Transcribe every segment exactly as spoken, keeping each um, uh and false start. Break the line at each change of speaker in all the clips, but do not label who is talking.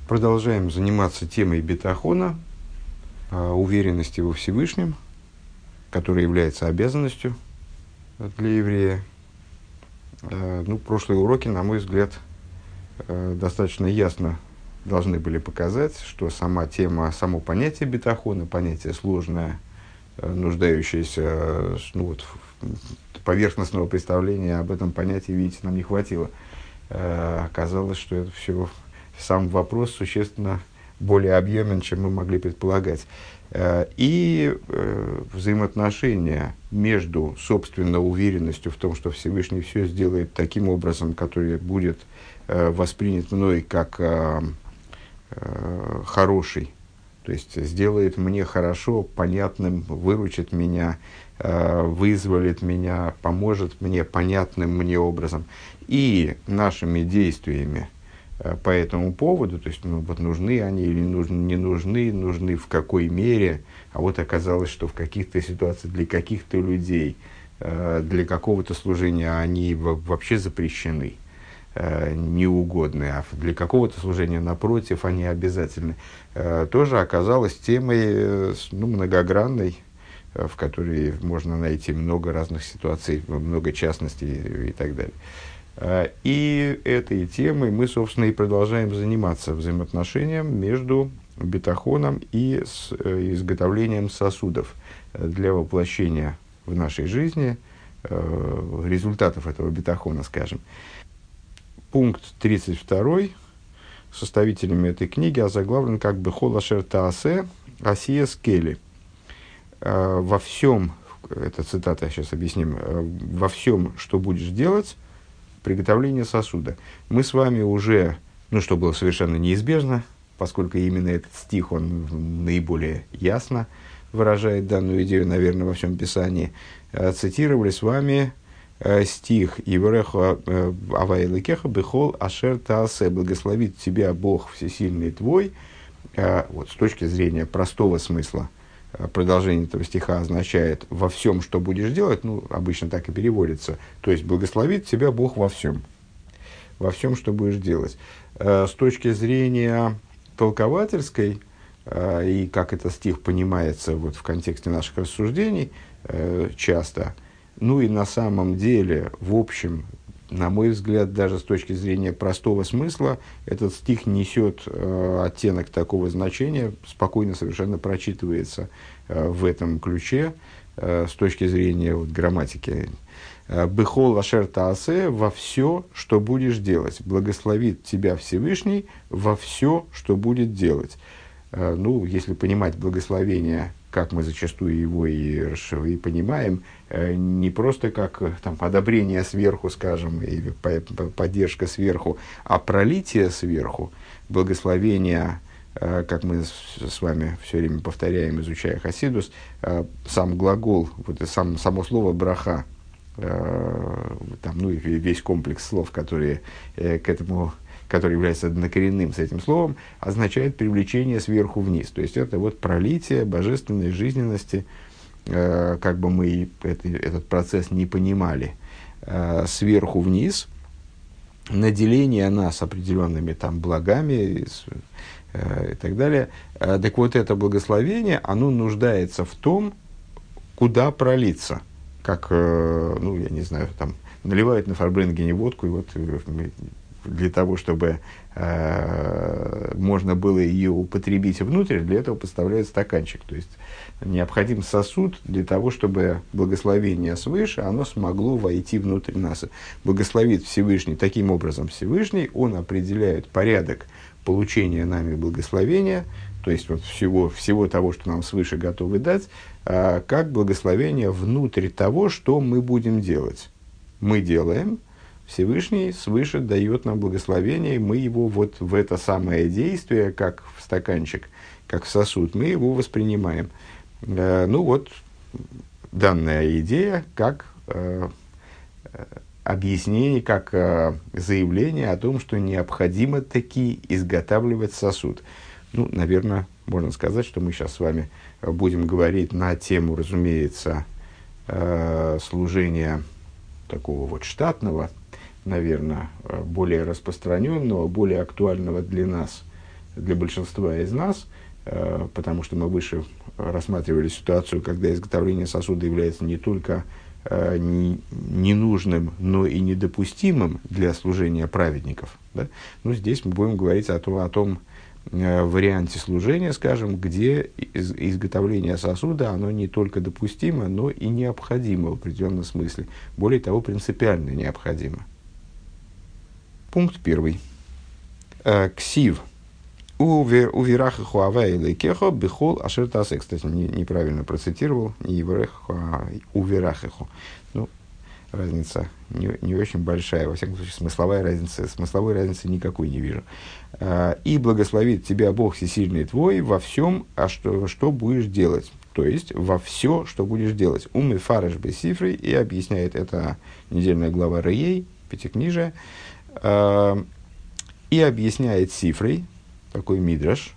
Продолжаем заниматься темой бетахона, уверенности во Всевышнем, которая является обязанностью для еврея. Ну, прошлые уроки, на мой взгляд, достаточно ясно должны были показать, что сама тема, само понятие бетахона, понятие сложное, нуждающееся, ну, вот, поверхностного представления об этом понятии, видите, нам не хватило. Оказалось, что это все, сам вопрос существенно более объемен, чем мы могли предполагать. И взаимоотношения между, собственно, уверенностью в том, что Всевышний все сделает таким образом, который будет воспринят мной как хороший, то есть сделает мне хорошо, понятным, выручит меня, вызволит меня, поможет мне понятным мне образом. И нашими действиями по этому поводу, то есть, ну, вот нужны они или нужны, не нужны, нужны в какой мере, а вот оказалось, что в каких-то ситуациях для каких-то людей, для какого-то служения они вообще запрещены, неугодны, а для какого-то служения, напротив, они обязательны, тоже оказалось темой, ну, многогранной, в которой можно найти много разных ситуаций, много частностей и так далее. И этой темой мы, собственно, и продолжаем заниматься взаимоотношением между бетахоном и с, э, изготовлением сосудов для воплощения в нашей жизни э, результатов этого бетахона, скажем. Пункт тридцать два составителями этой книги озаглавлен как «Бехол ашер таасе асия скели». Во всем, это цитата, сейчас объясним, во всем, что будешь делать, приготовление сосуда. Мы с вами уже, ну, что было совершенно неизбежно, поскольку именно этот стих, он наиболее ясно выражает данную идею, наверное, во всем Писании, цитировали с вами стих «Ивреха авайлыкеха бехол ашер таасе», «Благословит тебя Бог Всесильный твой». Вот, с точки зрения простого смысла, продолжение этого стиха означает «во всем, что будешь делать», ну, обычно так и переводится, то есть «благословит тебя Бог во всем», во всем, что будешь делать. С точки зрения толковательской, и как этот стих понимается вот в контексте наших рассуждений часто, ну и на самом деле, в общем, на мой взгляд, даже с точки зрения простого смысла, этот стих несет э, оттенок такого значения, спокойно совершенно прочитывается э, в этом ключе, э, с точки зрения вот, грамматики. «Бехол ашер таасе» во все, что будешь делать. «Благословит тебя Всевышний во все, что будет делать». Э, ну, если понимать благословение, как мы зачастую его и, и понимаем, э, не просто как там, одобрение сверху, скажем, или по, по, поддержка сверху, а пролитие сверху, благословение, э, как мы с, с вами все время повторяем, изучая Хасидус, э, сам глагол, вот, сам, само слово браха, э, там, ну и весь комплекс слов, которые э, к этому, который является однокоренным с этим словом, означает привлечение сверху вниз. То есть это вот пролитие божественной жизненности, э, как бы мы это, этот процесс не понимали, э, сверху вниз, наделение нас определенными там благами э, и так далее. Э, так вот это благословение, оно нуждается в том, куда пролиться. Как, э, ну я не знаю, там наливают на фарбренгене водку, и вот для того, чтобы э, можно было ее употребить внутрь, для этого подставляют стаканчик. То есть необходим сосуд для того, чтобы благословение свыше, оно смогло войти внутрь нас. Благословит Всевышний, таким образом Всевышний, он определяет порядок получения нами благословения, то есть вот всего, всего того, что нам свыше готовы дать, э, как благословение внутрь того, что мы будем делать. Мы делаем, Всевышний свыше дает нам благословение, и мы его вот в это самое действие, как в стаканчик, как в сосуд, мы его воспринимаем. Э, ну вот, данная идея как э, объяснение, как э, заявление о том, что необходимо таки изготавливать сосуд. Ну, наверное, можно сказать, что мы сейчас с вами будем говорить на тему, разумеется, э, служения такого вот штатного, наверное, более распространенного, более актуального для нас для большинства из нас, э, потому что мы выше рассматривали ситуацию, когда изготовление сосуда является не только э, не, ненужным, но и недопустимым для служения праведников. Да? Ну, здесь мы будем говорить о том, о том э, варианте служения, скажем, где из, изготовление сосуда, оно не только допустимо, но и необходимо в определенном смысле. Более того, принципиально необходимо. Пункт первый. Э, ксив. Уверахаху авай кехо бихол ашертасе. Кстати, не, неправильно процитировал. Не евреху, а уверахаху. Ну, разница не, не очень большая. Во всяком случае, смысловая разница, смысловой разницы никакой не вижу. И благословит тебя Бог всесильный твой во всем, а что, что будешь делать. То есть, во все, что будешь делать. Умы фареш бесифры. И объясняет это недельная глава Реей, пятикнижия. И объясняет сифрой, такой мидраш,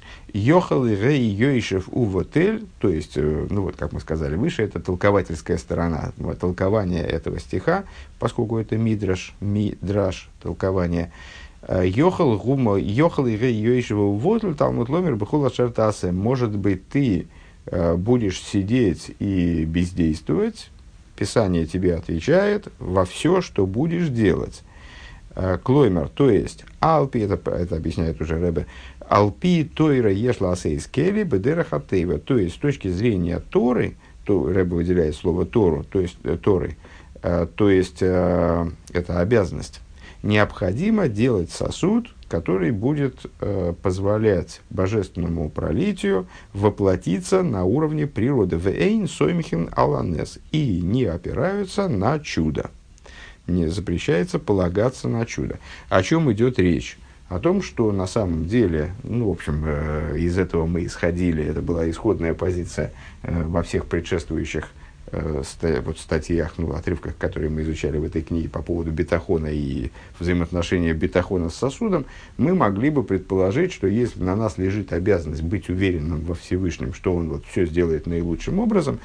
Йохал и Рей Йойшев Увотель, то есть, ну вот, как мы сказали выше, это толковательская сторона, толкование этого стиха, поскольку это мидраш, мидраш, толкование. Йохал гума, Йохал и Рей Йойшев Увотель, Талмуд Ломер Бехула Шартасе. Может быть, ты э, будешь сидеть и бездействовать, Писание тебе отвечает во все, что будешь делать. Клоймер, то есть, алпи, это, это объясняет уже Ребе, алпи тойра ешла асейс кели бедера хатейва, то есть, с точки зрения Торы, то Ребе выделяет слово Тору, то есть, Торы, э, то есть, э, это обязанность, необходимо делать сосуд, который будет э, позволять божественному пролитию воплотиться на уровне природы, вэйн соймхин аланес, и не опираются на чудо. Не запрещается полагаться на чудо. О чем идет речь? О том, что на самом деле, ну, в общем, э, из этого мы исходили, это была исходная позиция э, во всех предшествующих э, ста, вот, статьях, ну, отрывках, которые мы изучали в этой книге по поводу бетахона и взаимоотношения бетахона с сосудом, мы могли бы предположить, что если на нас лежит обязанность быть уверенным во Всевышнем, что он вот все сделает наилучшим образом,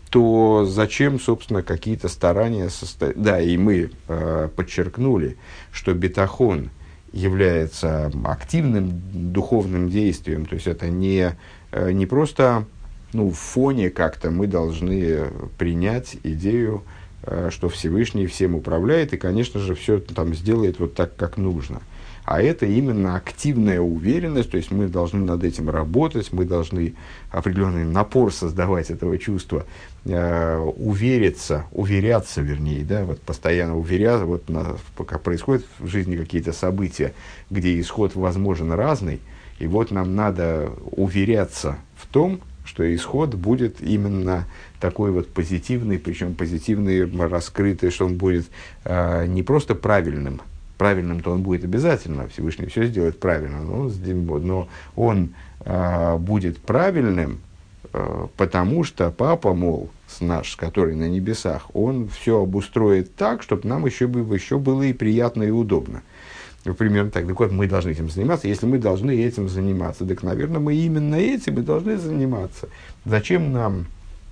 то зачем, собственно, какие-то старания состоять? Да, и мы э, подчеркнули, что бетахон является активным духовным действием, то есть это не, э, не просто ну, в фоне как-то мы должны принять идею, э, что Всевышний всем управляет и, конечно же, все там сделает вот так, как нужно. А это именно активная уверенность, то есть мы должны над этим работать, мы должны определенный напор создавать этого чувства, э, увериться, уверяться, вернее, да, вот постоянно уверяться, вот на, пока происходят в жизни какие-то события, где исход возможен разный, и вот нам надо уверяться в том, что исход будет именно такой вот позитивный, причем позитивный, раскрытый, что он будет э, не просто правильным. Правильным-то он будет обязательно, Всевышний все сделает правильно, но, но он э, будет правильным, э, потому что папа, мол, наш, который на небесах, он все обустроит так, чтобы нам еще, еще было и приятно, и удобно. Примерно так. Так вот, мы должны этим заниматься. Если мы должны этим заниматься, так, наверное, мы именно этим и должны заниматься. Зачем нам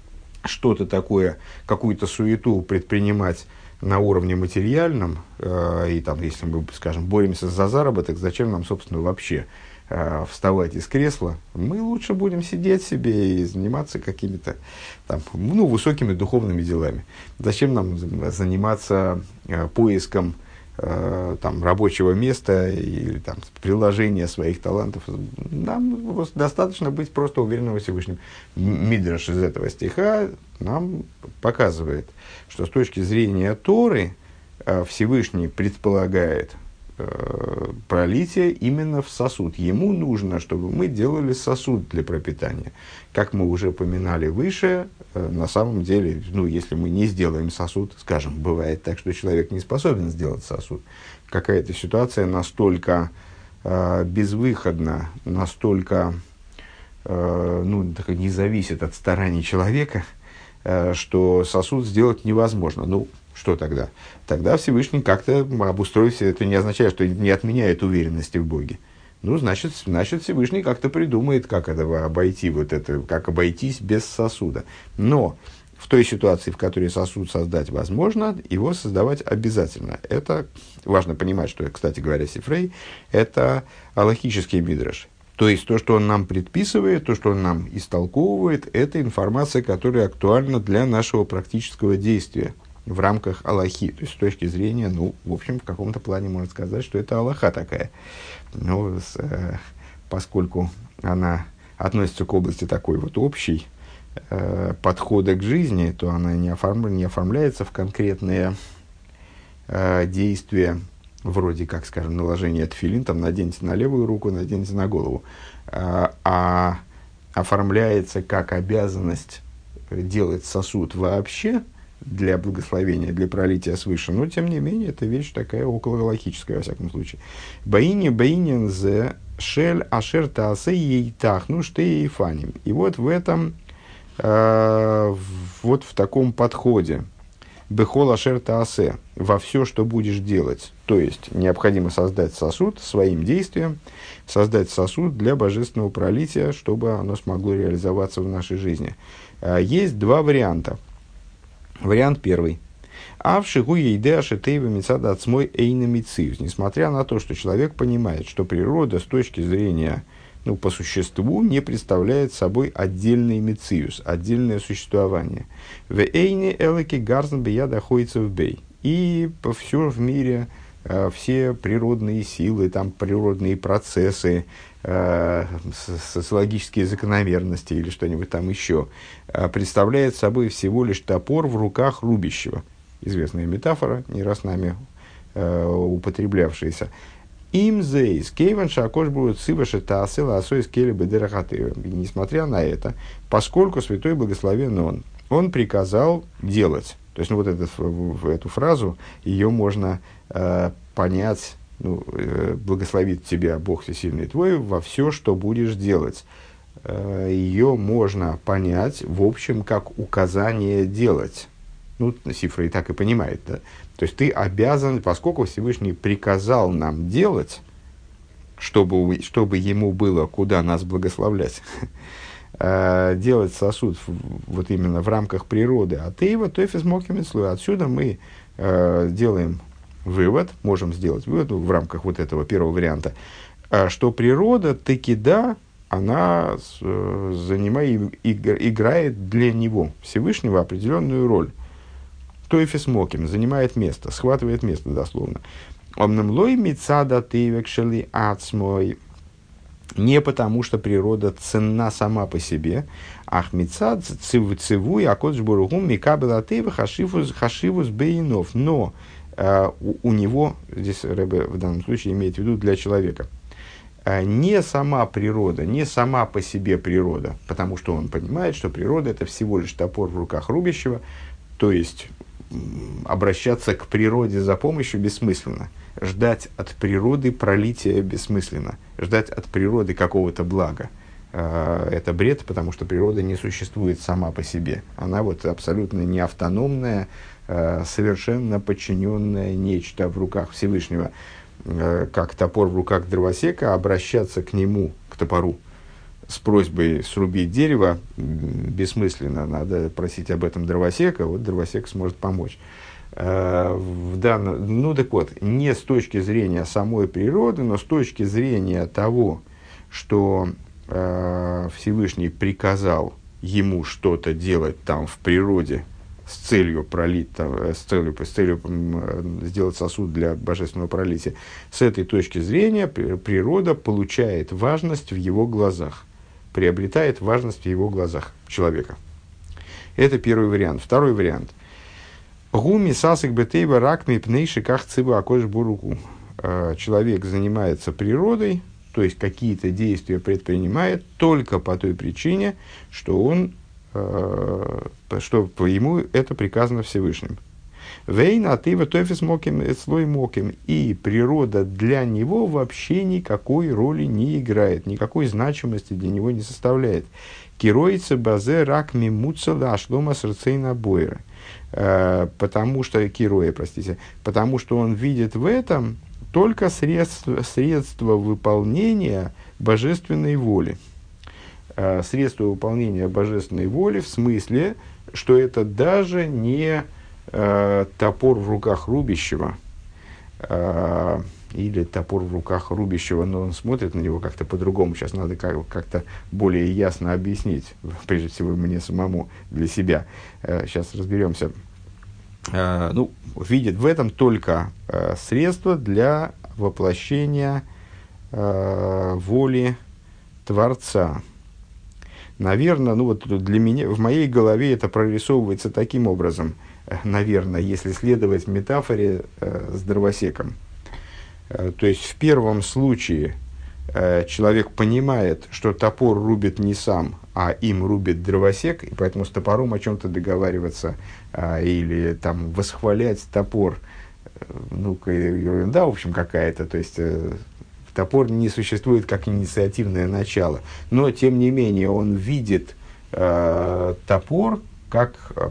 что-то такое, какую-то суету предпринимать на уровне материальном, э, и там, если мы, скажем, боремся за заработок, зачем нам, собственно, вообще э, вставать из кресла? Мы лучше будем сидеть себе и заниматься какими-то там, ну, высокими духовными делами. Зачем нам заниматься э, поиском э, там, рабочего места или там, приложения своих талантов? Нам достаточно быть просто уверенным во Всевышнем. Мидраш из этого стиха нам показывает, что с точки зрения Торы э, Всевышний предполагает э, пролитие именно в сосуд. Ему нужно, чтобы мы делали сосуд для пропитания. Как мы уже упоминали выше, э, на самом деле, ну, если мы не сделаем сосуд, скажем, бывает так, что человек не способен сделать сосуд, какая-то ситуация настолько э, безвыходна, настолько э, ну, не зависит от стараний человека, что сосуд сделать невозможно. Ну, что тогда? Тогда Всевышний как-то обустроит все. Это не означает, что не отменяет уверенности в Боге. Ну, значит, значит Всевышний как-то придумает, как это обойти, вот это, как обойтись без сосуда. Но в той ситуации, в которой сосуд создать возможно, его создавать обязательно. Это важно понимать, что, кстати говоря, Сифрей – это алахический мидраш. То есть, то, что он нам предписывает, то, что он нам истолковывает, это информация, которая актуальна для нашего практического действия в рамках алахи. То есть, с точки зрения, ну, в общем, в каком-то плане можно сказать, что это алаха такая. Но с, э, поскольку она относится к области такой вот общей, э, подхода к жизни, то она не, оформ, не оформляется в конкретные э, действия, вроде как, скажем, наложение тфилин, там, наденьте на левую руку, наденьте на голову, э, а оформляется как обязанность делать сосуд вообще для благословения, для пролития свыше, но, тем не менее, это вещь такая окологалахическая, во всяком случае. Баини баинин зе шель ашер таасе ейтах, ну, штей фаним. И вот в этом, э, вот в таком подходе, бехол ашер таасе, во все, что будешь делать, то есть, необходимо создать сосуд своим действием, создать сосуд для божественного пролития, чтобы оно смогло реализоваться в нашей жизни. Э, есть два варианта. Вариант первый. А в шигу ейде ашетейва мицада ацмой эйна мициус. Несмотря на то, что человек понимает, что природа с точки зрения, ну, по существу, не представляет собой отдельный мициус, отдельное существование. В эйне элэки гарзен бия доходится в бей. И все в мире, э, все природные силы, там, природные процессы, э, социологические закономерности или что-нибудь там еще, э, представляет собой всего лишь топор в руках рубящего. Известная метафора, не раз нами э, употреблявшаяся. Им зейс, кейван шакош будет сываши таасела асой скели бедерахаты. Несмотря на это, поскольку Святой Благословен Он, Он приказал делать. То есть, ну, вот этот, в, эту фразу, ее можно э, понять, ну, э, благословит тебя Бог Всесильный твой во все, что будешь делать. Э, ее можно понять, в общем, как указание делать. Ну, Сифра и так и понимает, да. То есть, ты обязан, поскольку Всевышний приказал нам делать, чтобы, чтобы ему было куда нас благословлять, делать сосуд вот именно в рамках природы, а ты его тофис мокимецлу. Отсюда мы э, делаем вывод, можем сделать вывод в рамках вот этого первого варианта, что природа таки да, она э, занимает, играет для него, Всевышнего, определенную роль. Тофис моким, занимает место, схватывает место дословно. Омнамлой мицада тейвекшели ацмой. Не потому, что природа ценна сама по себе, ахмица цивуй акодж буругум микабелатейва хашивус бейнов. Но э, у, у него, здесь Ребе в данном случае имеет в виду для человека, э, не сама природа, не сама по себе природа, потому что он понимает, что природа это всего лишь топор в руках рубящего, то есть обращаться к природе за помощью бессмысленно. Ждать от природы пролития бессмысленно. Ждать от природы какого-то блага. Это бред, потому что природа не существует сама по себе. Она вот абсолютно не автономная, совершенно подчиненная нечто в руках Всевышнего. Как топор в руках дровосека, обращаться к нему, к топору, с просьбой срубить дерево бессмысленно. Надо просить об этом дровосека, вот дровосек сможет помочь. В данном, ну так вот, не с точки зрения самой природы, но с точки зрения того, что э, Всевышний приказал ему что-то делать там в природе с целью пролить, там, с целью, с целью сделать сосуд для божественного пролития, с этой точки зрения природа получает важность в его глазах, приобретает важность в его глазах человека. Это первый вариант. Второй вариант. Гуми сасик бетейва ракми пнейши ках цива акош буруку. Человек занимается природой, то есть какие-то действия предпринимает только по той причине, что он, что по ему это приказано Всевышним. Вейна атыва тофис моким слой моким. И природа для него вообще никакой роли не играет, никакой значимости для него не составляет. Кироица базе рак мимуца дашлома срцейна бойра. Потому что, Кироя, простите, потому что он видит в этом только средство, средство выполнения божественной воли. Средство выполнения божественной воли в смысле, что это даже не э, топор в руках рубящего, э, или топор в руках рубящего, но он смотрит на него как-то по-другому. Сейчас надо как- как-то более ясно объяснить, прежде всего мне самому, для себя. Э, сейчас разберемся. Э, ну, видит в этом только э, средство для воплощения э, воли Творца. Наверное, ну вот для меня, в моей голове это прорисовывается таким образом, э, наверное, если следовать метафоре э, с дровосеком. Э, то есть в первом случае э, человек понимает, что топор рубит не сам, а им рубит дровосек, и поэтому с топором о чем-то договариваться э, или там восхвалять топор, э, ну-ка, ерунда, в общем, какая-то, то есть... Э, Топор не существует как инициативное начало, но тем не менее он видит э, топор как э,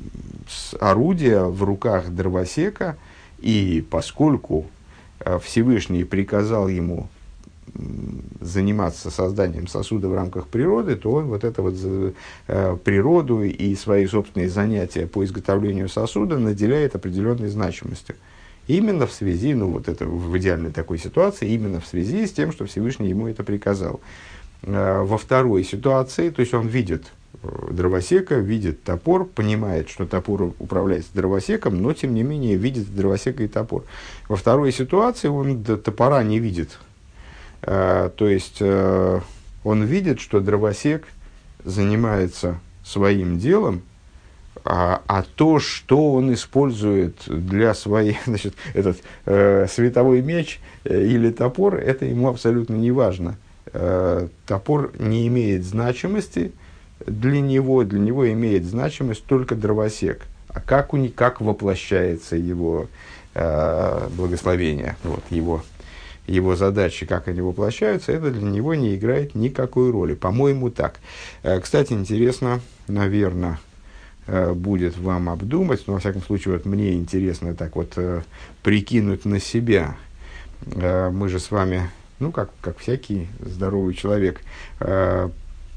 орудие в руках дровосека, и поскольку э, Всевышний приказал ему э, заниматься созданием сосуда в рамках природы, то он вот эту вот э, природу и свои собственные занятия по изготовлению сосуда наделяет определенной значимостью. Именно в связи, ну вот это в идеальной такой ситуации, именно в связи с тем, что Всевышний ему это приказал. Во второй ситуации, то есть он видит дровосека, видит топор, понимает, что топор управляется дровосеком, но тем не менее видит дровосека и топор. Во второй ситуации он топора не видит. То есть он видит, что дровосек занимается своим делом, А, а то, что он использует для своих, значит, этот э, световой меч э, или топор, это ему абсолютно не важно. Э, топор не имеет значимости для него, для него имеет значимость только дровосек. А как, у них, как воплощается его э, благословение, вот, его, его задачи, как они воплощаются, это для него не играет никакой роли. По-моему, так. Э, кстати, интересно, наверное, будет вам обдумать, но, во всяком случае, вот мне интересно так вот э, прикинуть на себя. Э, мы же с вами, ну, как, как всякий здоровый человек, э,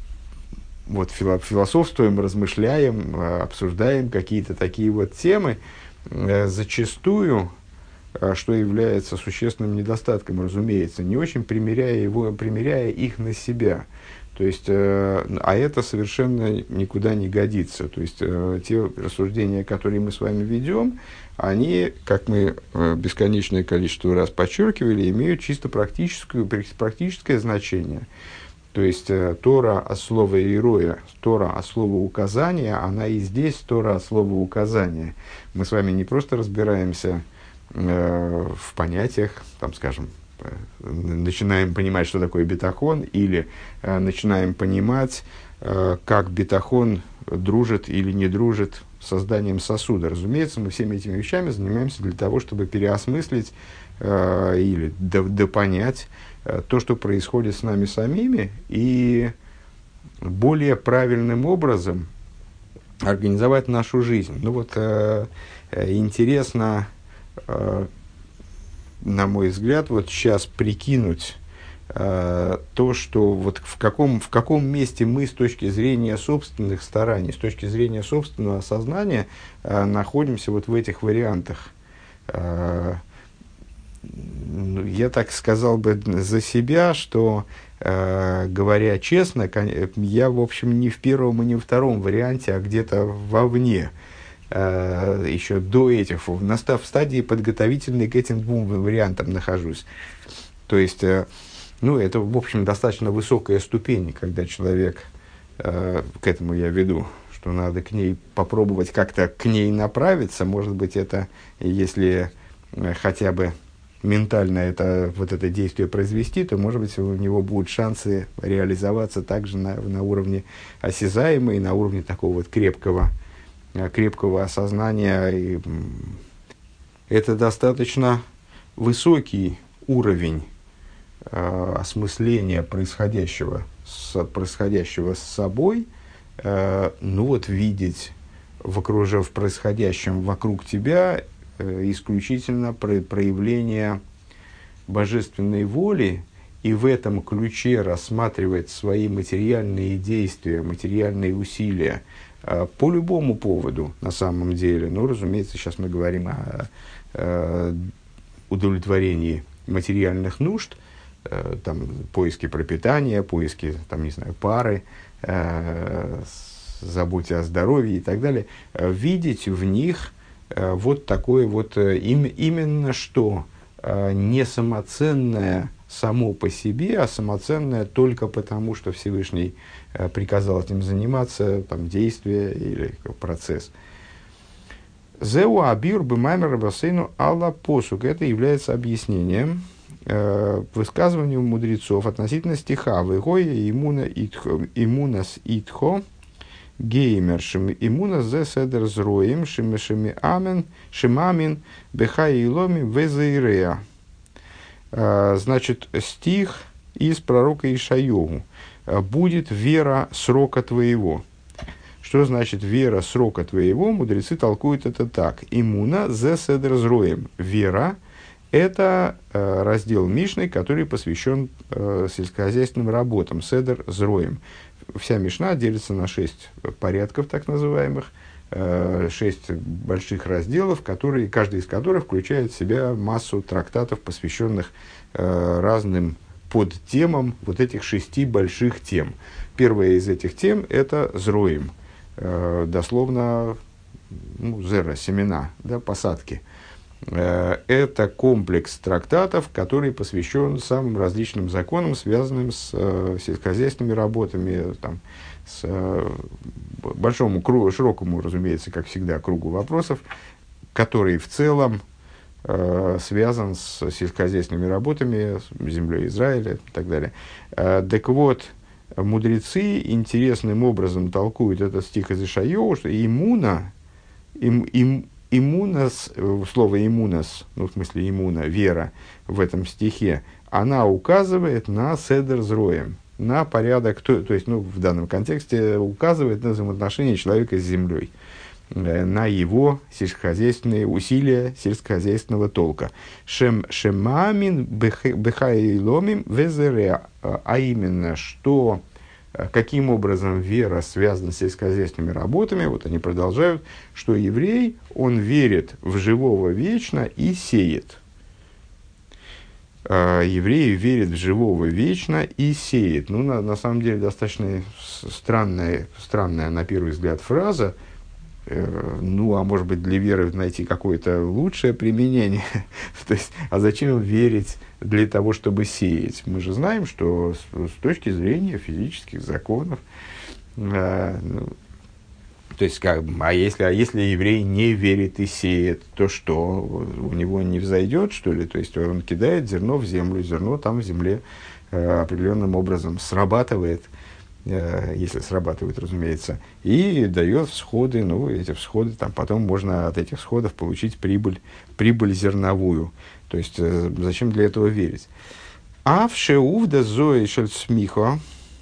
вот фило- философствуем, размышляем, э, обсуждаем какие-то такие вот темы, э, зачастую, э, что является существенным недостатком, разумеется, не очень примеряя, его, примеряя их на себя. То есть, э, а это совершенно никуда не годится. То есть, э, те рассуждения, которые мы с вами ведем, они, как мы э, бесконечное количество раз подчеркивали, имеют чисто практическую, практическое значение. То есть, э, Тора от слова «иероя», Тора от слова «указания», она и здесь Тора от слова «указания». Мы с вами не просто разбираемся э, в понятиях, там, скажем, начинаем понимать, что такое бетахон, или э, начинаем понимать, э, как бетахон дружит или не дружит с созданием сосуда. Разумеется, мы всеми этими вещами занимаемся для того, чтобы переосмыслить э, или допонять э, то, что происходит с нами самими, и более правильным образом организовать нашу жизнь. Ну вот, э, э, интересно, э, на мой взгляд, вот сейчас прикинуть э, то, что вот в каком, в каком месте мы с точки зрения собственных стараний, с точки зрения собственного сознания э, находимся вот в этих вариантах. Э, я так сказал бы за себя, что, э, говоря честно, я, в общем, не в первом и не во втором варианте, а где-то вовне. Еще до этих, настав в стадии подготовительной к этим двум вариантам нахожусь. То есть, ну, это, в общем, достаточно высокая ступень, когда человек, к этому я веду, что надо к ней попробовать как-то к ней направиться. Может быть, это, если хотя бы ментально это, вот это действие произвести, то, может быть, у него будут шансы реализоваться также на, на уровне осязаемой, на уровне такого вот крепкого крепкого осознания. И это достаточно высокий уровень э, осмысления происходящего с, происходящего с собой. Э, ну вот видеть в, окруж... в происходящем вокруг тебя э, исключительно про... проявление божественной воли и в этом ключе рассматривать свои материальные действия, материальные усилия э, по любому поводу на самом деле. Ну, разумеется, сейчас мы говорим о э, удовлетворении материальных нужд, э, там, поиски пропитания, поиски, там, не знаю, пары, э, заботе о здоровье и так далее, э, видеть в них э, вот такое вот э, им, именно что э, не самоценное само по себе, а самоценное только потому, что Всевышний э, приказал этим заниматься, там, действие или процесс. Зеу абир бимаймер бассейну алла посук. Это является объяснением э, высказыванию мудрецов относительно стиха «Вегоя имуна имунас итхо геймер шим имуна зе седер зроим шим шими амен шимамин бехай иломи везейрея». Значит, стих из пророка Ишайову: «Будет вера срока твоего». Что значит вера срока твоего? Мудрецы толкуют это так. Имуна зе седер зроим. Вера – это э, раздел Мишны, который посвящен э, сельскохозяйственным работам. Седер зроим. Вся Мишна делится на шесть порядков, так называемых, э, шесть больших разделов, которые, каждый из которых включает в себя массу трактатов, посвященных э, разным подтемам вот этих шести больших тем. Первая из этих тем – это зроим. Дословно, ну, зера, семена, да, посадки. Это комплекс трактатов, который посвящен самым различным законам, связанным с э, сельскохозяйственными работами, там, с э, большому, кругу, широкому, разумеется, как всегда, кругу вопросов, который в целом э, связан с сельскохозяйственными работами, с землей Израиля и так далее. Э, так вот, мудрецы интересным образом толкуют этот стих из Ишайова, что иммуна, им, им, иммунас, слово иммунас, ну, в смысле иммуна, вера в этом стихе, она указывает на седер зроем, на порядок, то, то есть, ну, в данном контексте указывает на взаимоотношения человека с землей, на его сельскохозяйственные усилия сельскохозяйственного толка. Шем шемамин бехайломим везере, а именно, что, каким образом вера связана с сельскохозяйственными работами. Вот они продолжают, что еврей, он верит в живого вечно и сеет. Еврей верит в живого вечно и сеет. Ну, на, на самом деле, достаточно странная, странная, на первый взгляд, фраза. Ну, а может быть, для веры найти какое-то лучшее применение. То есть, а зачем верить для того, чтобы сеять? Мы же знаем, что с, с точки зрения физических законов, э, ну, то есть, как, а, если, а если еврей не верит и сеет, то что? У него не взойдет, что ли? То есть, он кидает зерно в землю, зерно там в земле э, определенным образом срабатывает, если срабатывает, разумеется, и дает всходы. Ну, эти всходы, там, потом можно от этих всходов получить прибыль, прибыль зерновую. То есть, зачем для этого верить? А в шеувда зои шельцмихо,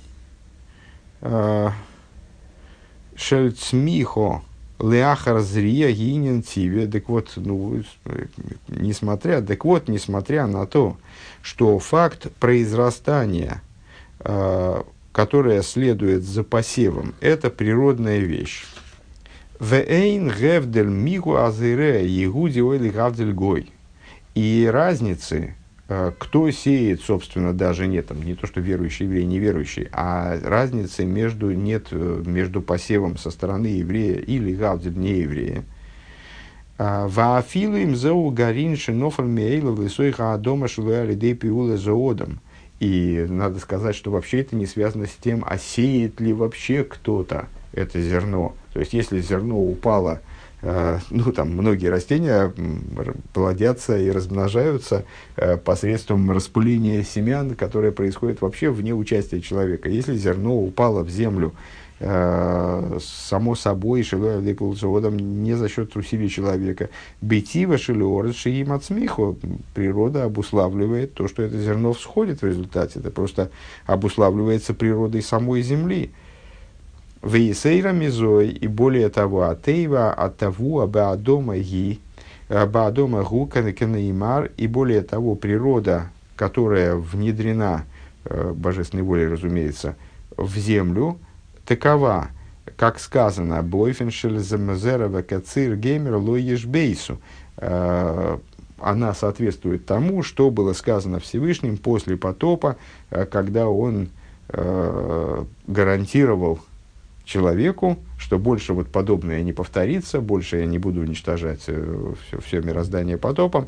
шельцмихо леахар зрия гинен тиве. Так вот, ну, несмотря, так вот, несмотря на то, что факт произрастания, которая следует за посевом, это природная вещь. Вэйн гевдель мигу азире егуди ойли гавдель гой. И разницы, кто сеет, собственно, даже нет, там, не то, что верующий еврей, неверующий, а разницы между, нет между посевом со стороны еврея или гавдель нееврея. Ваафилу им зоу гарин шинофаль меэйла высойха адома шулуяли дей пиуле зоодом. И надо сказать, что вообще это не связано с тем, а сеет ли вообще кто-то это зерно. То есть, если зерно упало, э, ну, там, многие растения плодятся и размножаются э, посредством распыления семян, которое происходит вообще вне участия человека. Если зерно упало в землю э, само собой, не за счет усилий человека, бетива шелеорет шиим ацмихо, природа обуславливает то, что это зерно всходит в результате. Это просто обуславливается природой самой земли. Вейсейра мизой, и более того, атеева атаву абаадома ги, абаадома гу канеканеймар, и более того, природа, которая внедрена э, божественной волей, разумеется, в землю, такова, как сказано, «Бойфеншель замазерова кацир геймер лоеш бейсу». Она соответствует тому, что было сказано Всевышним после потопа, когда он э, гарантировал человеку, что больше вот подобное не повторится, больше я не буду уничтожать все, все мироздание потопом.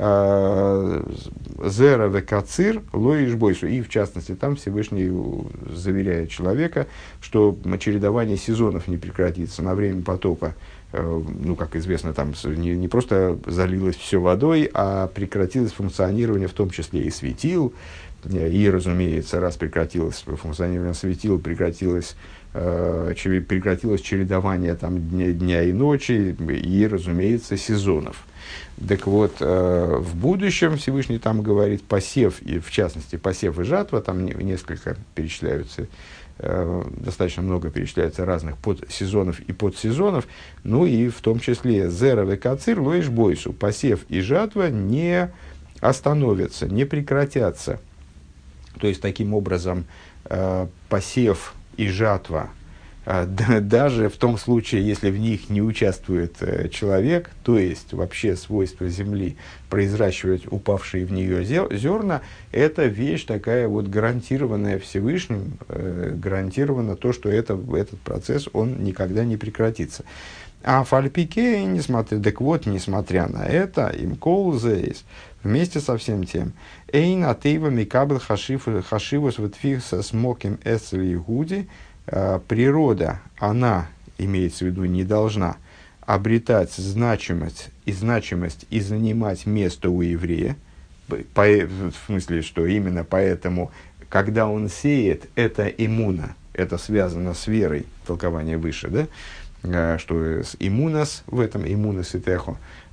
Зера векацир лоиш бойсу. И в частности там Всевышний заверяет человека, что чередование сезонов не прекратится на время потопа. Ну, как известно, там не, не просто залилось все водой, а прекратилось функционирование, в том числе и светил. И, разумеется, раз прекратилось функционирование светил, прекратилось, э, прекратилось чередование там, дня, дня и ночи, и, разумеется, сезонов. Так вот, э, в будущем Всевышний там говорит посев, и в частности посев и жатва, там несколько перечисляются, э, достаточно много перечисляется разных подсезонов и подсезонов, ну и в том числе зера векацир лоиш бойсу, посев и жатва не остановятся, не прекратятся. То есть, таким образом, э, посев и жатва, э, да, даже в том случае, если в них не участвует э, человек, то есть вообще свойство земли произращивать упавшие в нее зерна, это вещь такая вот гарантированная Всевышним, э, гарантировано то, что это, этот процесс, он никогда не прекратится. А фальпике, несмотря, так вот, несмотря на это, им колзейс, вместе со всем тем, эйн атеева микабл хашивус витфихса смоким эсли гуди, природа, она, имеется в виду, не должна обретать значимость и значимость и занимать место у еврея, по, в смысле, что именно поэтому, когда он сеет, это иммуна, это связано с верой, толкование выше, да? Что иммунас в этом, иммунас и техо,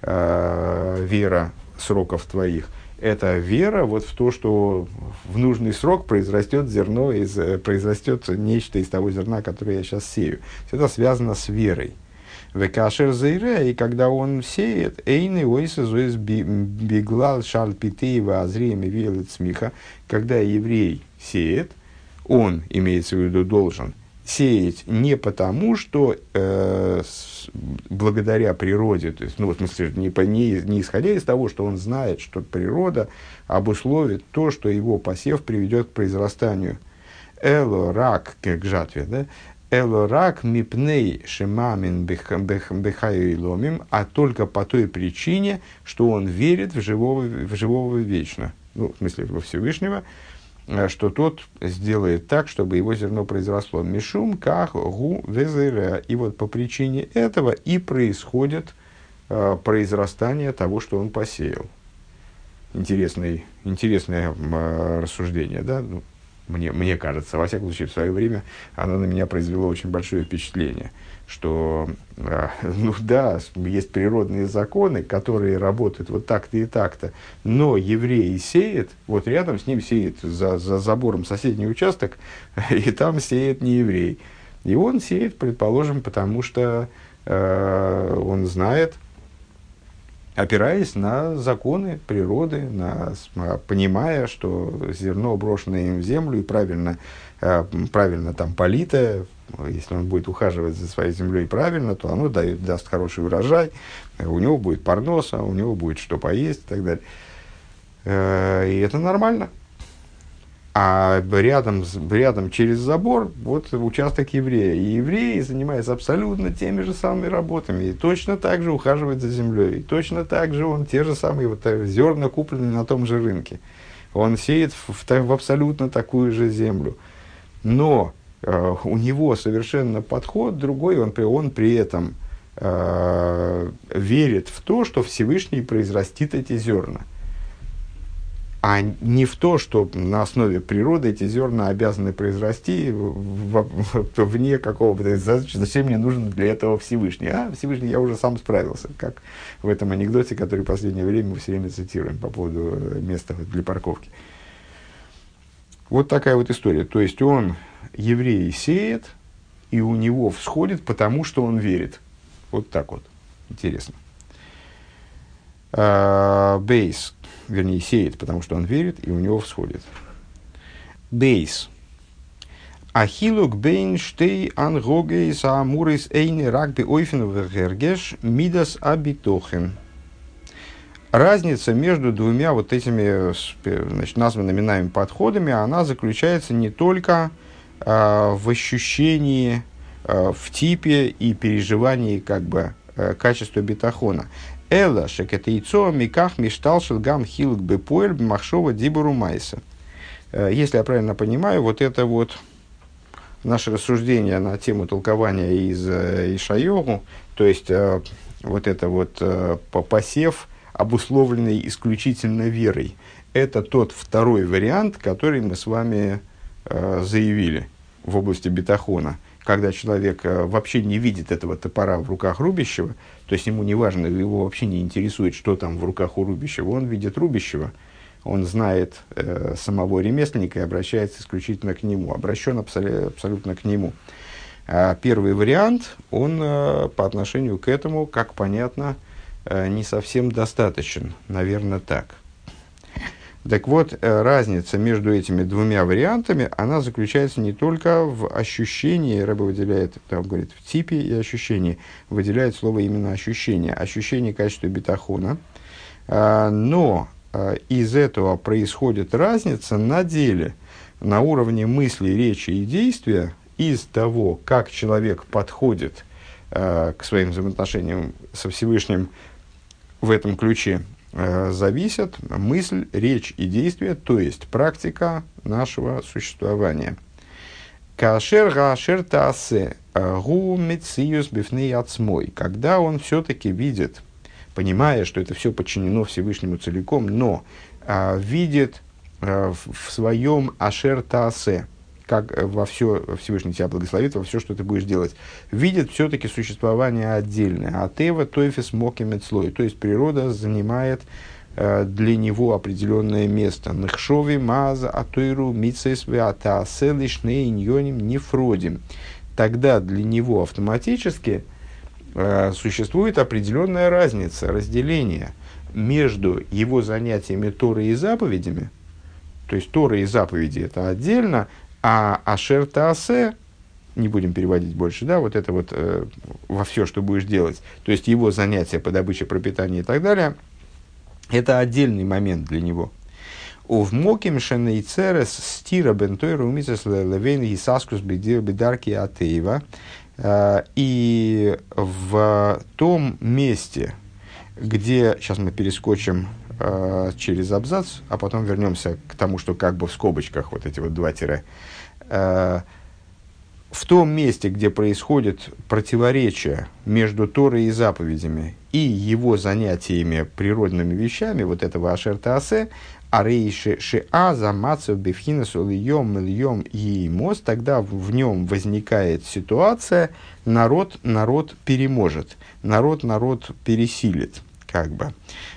вера сроков твоих, это вера вот в то, что в нужный срок произрастет зерно, из, произрастет нечто из того зерна, которое я сейчас сею. Это связано с верой. Векашер зейре, и когда он сеет, эйны ойса зоис биглал шальпитеева азрием и велет смеха, когда еврей сеет, он, имеется в виду, должен сеять не потому, что э, с, благодаря природе, то есть, ну, в смысле, не, по, не, не исходя из того, что он знает, что природа обусловит то, что его посев приведет к произрастанию. Эло рак, к жатве, да? Эло рак мипней шемамин бехаю и ломим, а только по той причине, что он верит в живого, в живого вечно, ну, в смысле, во Всевышнего, что тот сделает так, чтобы его зерно произросло. Мишум, ках, гу, везера. И вот по причине этого и происходит э, произрастание того, что он посеял. Интересное, интересное э, рассуждение, да? Ну, мне, мне кажется, во всяком случае, в свое время оно на меня произвело очень большое впечатление, что, э, ну да, есть природные законы, которые работают вот так-то и так-то, но еврей сеет, вот рядом с ним сеет, за, за забором соседний участок, и там сеет не еврей. И он сеет, предположим, потому что э, он знает, опираясь на законы природы, на, понимая, что зерно, брошенное им в землю и правильно, э, правильно там политое, если он будет ухаживать за своей землей правильно, то оно дает, даст хороший урожай, у него будет парноса, у него будет что поесть и так далее. Э, и это нормально. А рядом, рядом через забор вот участок еврея. И еврей занимается абсолютно теми же самыми работами. И точно так же ухаживает за землей. И точно так же он те же самые вот, зерна, купленные на том же рынке. Он сеет в, в, в абсолютно такую же землю. Но э, у него совершенно подход другой. Он, он при этом э, верит в то, что Всевышний произрастит эти зерна. А не в то, что на основе природы эти зерна обязаны произрасти в, в, вне какого-то... Зачем мне нужен для этого Всевышний? А, Всевышний, я уже сам справился. Как в этом анекдоте, который в последнее время мы все время цитируем по поводу места для парковки. Вот такая вот история. То есть он, еврей, сеет, и у него всходит, потому что он верит. Вот так вот. Интересно. Бейс. Вернее, сеет, потому что он верит, и у него всходит. Бейс. Ахилук бейн штей ангогейс амурис эйни рагби ойфен вергеш мидас абитохен. Разница между двумя вот этими, значит, названными нами подходами, она заключается не только э, в ощущении, э, в типе и переживании как бы э, качества битахона. Эла шекетейцо миках мишталшил гам хилук бепоэль махшова дибуру майса. Если я правильно понимаю, вот это вот наше рассуждение на тему толкования из э, Ишайогу, то есть э, вот это вот э, посев, обусловленный исключительно верой. Это тот второй вариант, который мы с вами э, заявили в области битахона. Когда человек э, вообще не видит этого топора в руках рубящего, то есть ему не важно, его вообще не интересует, что там в руках у рубящего, он видит рубящего, он знает э, самого ремесленника и обращается исключительно к нему, обращен абсолютно, абсолютно к нему. А первый вариант, он э, по отношению к этому, как понятно, не совсем достаточен, наверное, так. Так вот, разница между этими двумя вариантами, она заключается не только в ощущении, Рэбе выделяет, там говорит, в типе и ощущении, выделяет слово именно ощущение, ощущение качества битахона, но из этого происходит разница на деле, на уровне мысли, речи и действия, из того, как человек подходит к своим взаимоотношениям со Всевышним, в этом ключе э, зависят мысль, речь и действие, то есть практика нашего существования. Кашер гашер таасе гу мециюс бифней ацмой. Когда он все-таки видит, понимая, что это все подчинено Всевышнему целиком, но э, видит э, в, в своем ашер таасе, как во все Всевышний тебя благословит, во все, что ты будешь делать, видит все-таки существование отдельное. Атева тойфис мокимет слой. То есть природа занимает э, для него определенное место. Нхшови маза атойру мицесве атаасе лишней иньоним нефродим. Тогда для него автоматически э, существует определенная разница, разделение между его занятиями Торой и заповедями. То есть Тора и заповеди это отдельно, а ашер таасе, не будем переводить больше, да, вот это вот э, во все, что будешь делать, то есть его занятия по добыче, пропитанию и так далее, это отдельный момент для него. Ув моким шенейцерес стира бентойру мисес левейн гисаскус бедарки атеева. И в том месте, где, сейчас мы перескочим э, через абзац, а потом вернемся к тому, что как бы в скобочках вот эти вот два тире. Э, в том месте, где происходит противоречие между Торой и заповедями и его занятиями природными вещами, вот этого ашер таасе, арейши шиа замацев бифхинасу льем льем и мос, тогда в нем возникает ситуация, народ народ переможет, народ народ пересилит, как бы.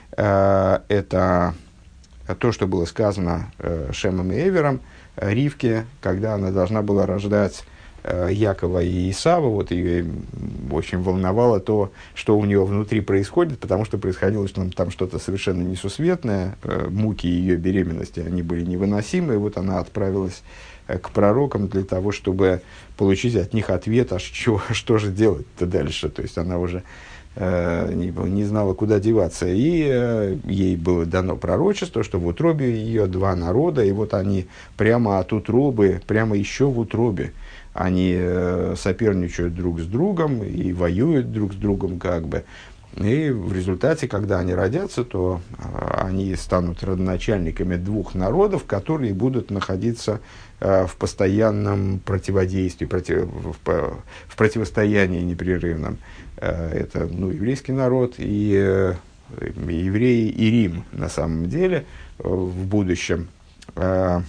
Это то, что было сказано Шемом и Эвером Ривке, когда она должна была рождать Якова и Исава, вот ее очень волновало то, что у нее внутри происходит, потому что происходило что там что-то совершенно несусветное, муки ее беременности, они были невыносимы, и вот она отправилась к пророкам для того, чтобы получить от них ответ, а что, что же делать-то дальше, то есть она уже э, не, не знала, куда деваться, и э, ей было дано пророчество, что в утробе ее два народа, и вот они прямо от утробы, прямо еще в утробе, они э, соперничают друг с другом и воюют друг с другом, как бы. И в результате, когда они родятся, то э, они станут родоначальниками двух народов, которые будут находиться э, в постоянном противодействии, против, в, в противостоянии непрерывном. Э, это ну, еврейский народ и э, евреи и Рим на самом деле э, в будущем. Э,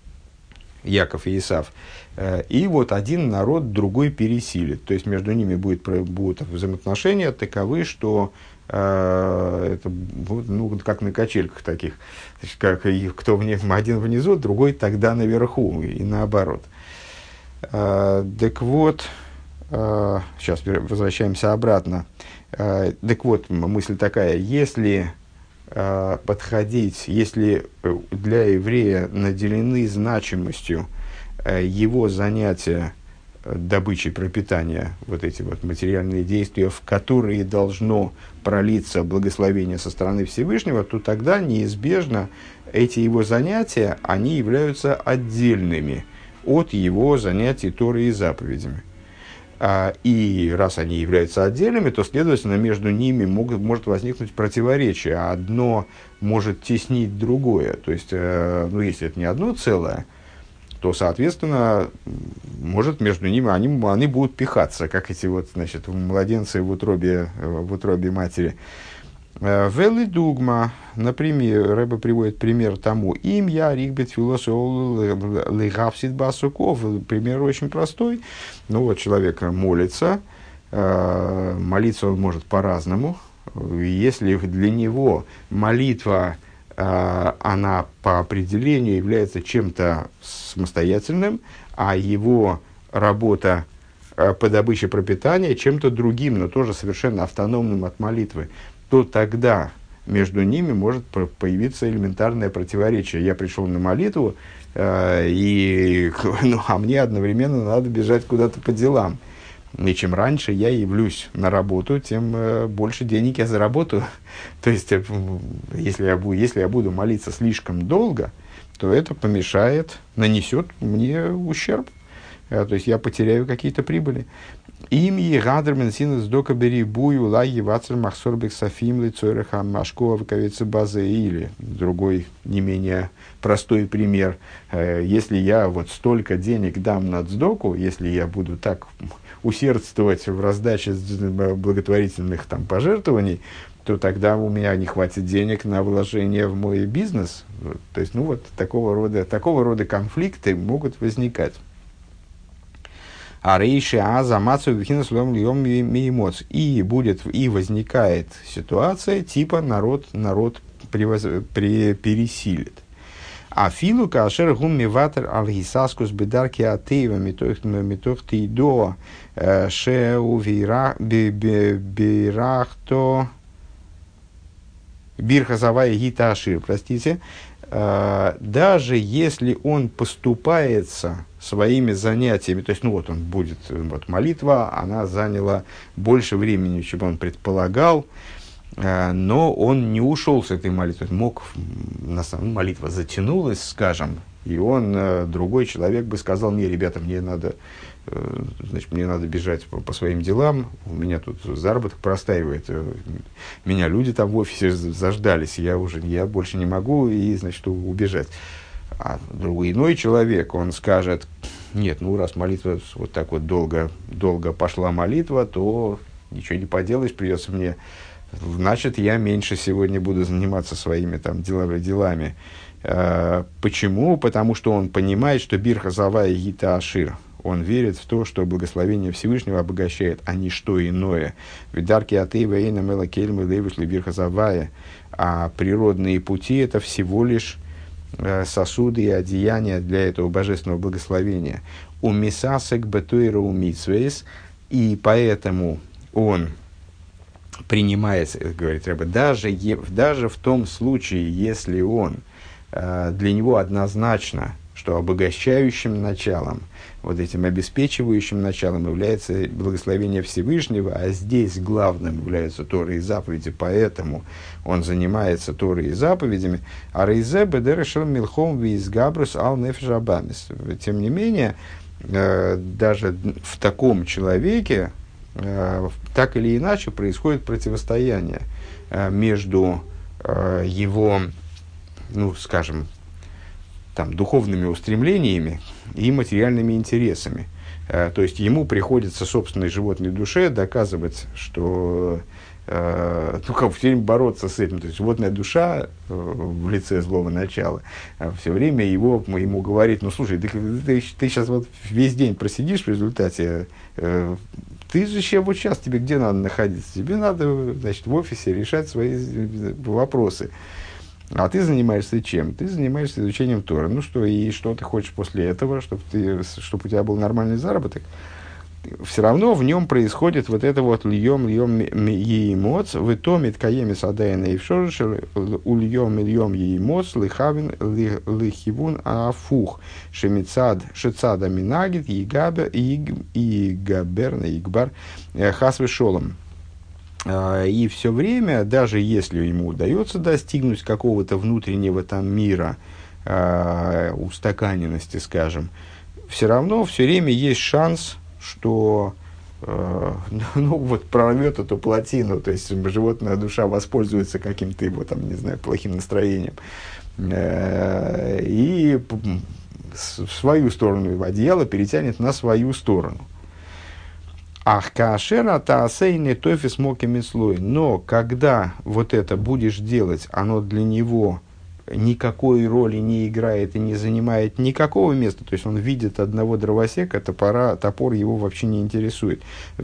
Яков и Исав. И вот один народ другой пересилит. То есть между ними будет, будут взаимоотношения таковы, что э, это будет ну, как на качельках таких. Как кто вне, один внизу, другой тогда наверху. И наоборот. Э, так вот, э, сейчас возвращаемся обратно. Э, так вот, мысль такая. Если э, подходить, если для еврея наделены значимостью э, его занятия добычей пропитания, вот эти вот материальные действия, в которые должно пролиться благословение со стороны Всевышнего, то тогда неизбежно эти его занятия, они являются отдельными от его занятий Торой и заповедями. А, и раз они являются отдельными, то, следовательно, между ними могут, может возникнуть противоречие. Одно может теснить другое. То есть, э, ну, если это не одно целое, то, соответственно, может между ними, они, они будут пихаться, как эти вот, значит, младенцы в утробе, в утробе матери. Вели дугма, например, Рэбе приводит пример тому, им я ригбет философ легавсит басуков, пример очень простой. Ну вот человек молится, молиться он может по-разному. Если для него молитва, она по определению является чем-то самостоятельным, а его работа по добыче пропитания чем-то другим, но тоже совершенно автономным от молитвы, то тогда между ними может появиться элементарное противоречие. Я пришел на молитву, и, ну, а мне одновременно надо бежать куда-то по делам. И чем раньше я явлюсь на работу, тем э, больше денег я заработаю. То есть, э, если, я буду, если я буду молиться слишком долго, то это помешает, нанесет мне ущерб. Э, то есть, я потеряю какие-то прибыли. Им егадр менсинус дока бери бую ла евацер махсорбек софим лицойраха машкова выковица базы. Или другой не менее простой пример. Э, если я вот столько денег дам на цдоку, если я буду так усердствовать в раздаче благотворительных там, пожертвований, то тогда у меня не хватит денег на вложение в мой бизнес. То есть, ну вот, такого рода, такого рода конфликты могут возникать. А рейши аза мацу вихина слом льем миемоц. И будет, и возникает ситуация, типа народ, народ превоз, при, пересилит. А филу кашер гум миватер алгисаскус бедарки атеева митох тейдо шеу бирахто бирхазавая гита ашир, простите, даже если он поступается своими занятиями, то есть, ну вот он будет, вот молитва, она заняла больше времени, чем он предполагал, но он не ушел с этой молитвы. Мог, на самом молитва затянулась, скажем, и он, другой человек бы сказал мне: ребята, мне надо, значит, мне надо бежать по, по своим делам, у меня тут заработок простаивает, меня люди там в офисе заждались, я уже я больше не могу, и, значит, убежать. А другой иной человек, он скажет: нет, ну раз молитва вот так вот долго, долго пошла молитва, то ничего не поделаешь, придется мне, значит, я меньше сегодня буду заниматься своими там деловыми делами. А, почему? Потому что он понимает, что бирха завая гита ашир. Он верит в то, что благословение Всевышнего обогащает, а не что иное. Видарки атеева эйна мела кельмы лейвышли бирха завая. А природные пути — это всего лишь сосуды и одеяния для этого божественного благословения. У мисасек бетуэра у митсвейс. И поэтому он принимается, говорит Рэбе, даже, даже в том случае, если он, для него однозначно, что обогащающим началом, вот этим обеспечивающим началом является благословение Всевышнего, а здесь главным являются Торы и заповеди, поэтому он занимается Торой и заповедями. А рейзе бедерешел милхом виз габрус ал нефеш абамис. Тем не менее, даже в таком человеке так или иначе происходит противостояние между его, ну, скажем, там, духовными устремлениями и материальными интересами. То есть ему приходится собственной животной душе доказывать, что, ну, как все время бороться с этим. То есть животная душа в лице злого начала все время его, ему говорит: ну слушай, ты, ты, ты сейчас вот весь день просидишь в результате, ты же еще вот сейчас, тебе где надо находиться? Тебе надо, значит, в офисе решать свои вопросы. А ты занимаешься чем? Ты занимаешься изучением Торы. Ну что, и что ты хочешь после этого, чтобы, ты, чтобы у тебя был нормальный заработок? все равно в нем происходит вот это вот льем, льем, еемоц, в итоме ткаемис адайна и вшорыши, ульем, льем, еемоц, лихавин, лихивун, афух, шемицад, шицада минагит, егабер, егабер, егбар, хасвы шолом. И все время, даже если ему удается достигнуть какого-то внутреннего там мира, устаканенности, скажем, все равно все время есть шанс, что э, ну, вот прорвет эту плотину, то есть животная душа воспользуется каким-то его, там, не знаю, плохим настроением, э, и в свою сторону одеяло перетянет на свою сторону. Ах, кашера таасейне тофис мокими слой. Но когда вот это будешь делать, оно для него никакой роли не играет и не занимает никакого места, то есть он видит одного дровосека, топора, топор его вообще не интересует.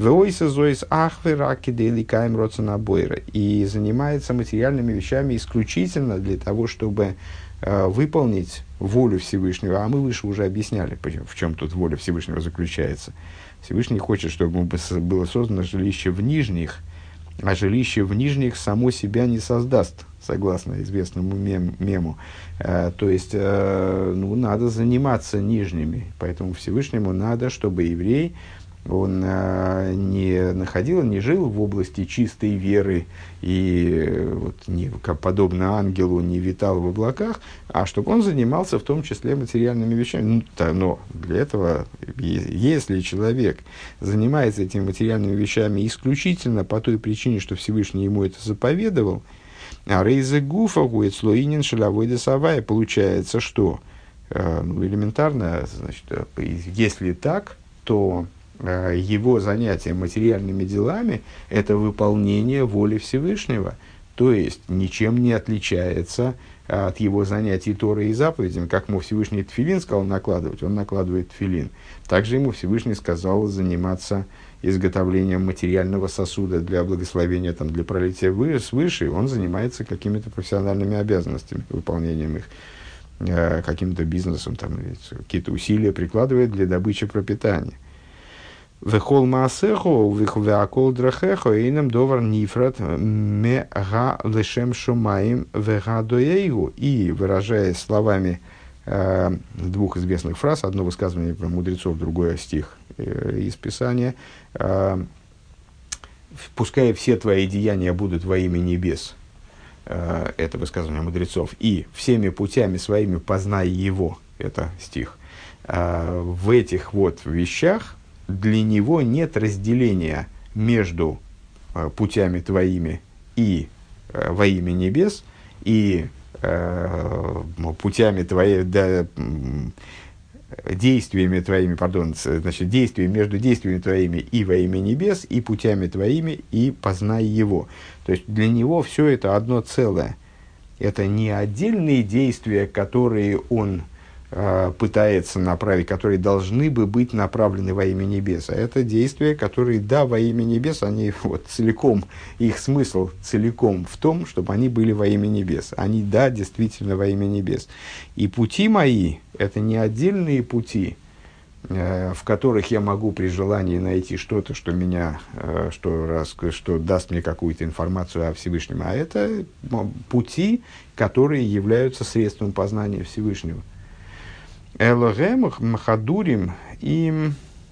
И занимается материальными вещами исключительно для того, чтобы э, выполнить волю Всевышнего. А мы выше уже объясняли, в чем тут воля Всевышнего заключается. Всевышний хочет, чтобы было создано жилище в нижних, а жилище в нижних само себя не создаст, согласно известному мем, мему. Э, то есть, э, ну, надо заниматься нижними. Поэтому Всевышнему надо, чтобы еврей, он э, не находил, не жил в области чистой веры и, э, вот, не, как, подобно ангелу, не витал в облаках, а чтобы он занимался в том числе материальными вещами. Ну, то, но для этого, если человек занимается этими материальными вещами исключительно по той причине, что Всевышний ему это заповедовал, а рейзе гуфа гует слоинин шеловой десавая, получается, что э, ну, элементарно, значит, если так, то э, его занятие материальными делами – это выполнение воли Всевышнего, то есть ничем не отличается от его занятий Торой и заповедями. Как ему Всевышний тфилин сказал накладывать, он накладывает тфилин. Также ему Всевышний сказал заниматься изготовлением материального сосуда для благословения, там, для пролития свыше, он занимается какими-то профессиональными обязанностями, выполнением их, э, каким-то бизнесом, там, какие-то усилия прикладывает для добычи пропитания. Вехол маасехо, вехол драхехо, инам довар нифрат мега лешем шумаим вега доейгу. И, выражаясь словами э, двух известных фраз, одно высказывание про мудрецов, другое стих э, из Писания, э, «Пускай все твои деяния будут во имя небес», э, это высказывание мудрецов, «и всеми путями своими познай его», это стих. Э, в этих вот вещах для него нет разделения между э, путями твоими и э, во имя небес, и э, путями твоими, да, действиями твоими, пардон, значит, действиями между действиями твоими и во имя небес, и путями твоими, и познай его. То есть для него все это одно целое. Это не отдельные действия, которые он пытается направить, которые должны бы быть направлены во имя небес. А это действия, которые, да, во имя небес, они вот целиком, их смысл целиком в том, чтобы они были во имя небес. Они, да, действительно во имя небес. И пути мои, это не отдельные пути, э, в которых я могу при желании найти что-то, что меня, э, что, раз, что даст мне какую-то информацию о Всевышнем, а это пути, которые являются средством познания Всевышнего. Элогем махадурим им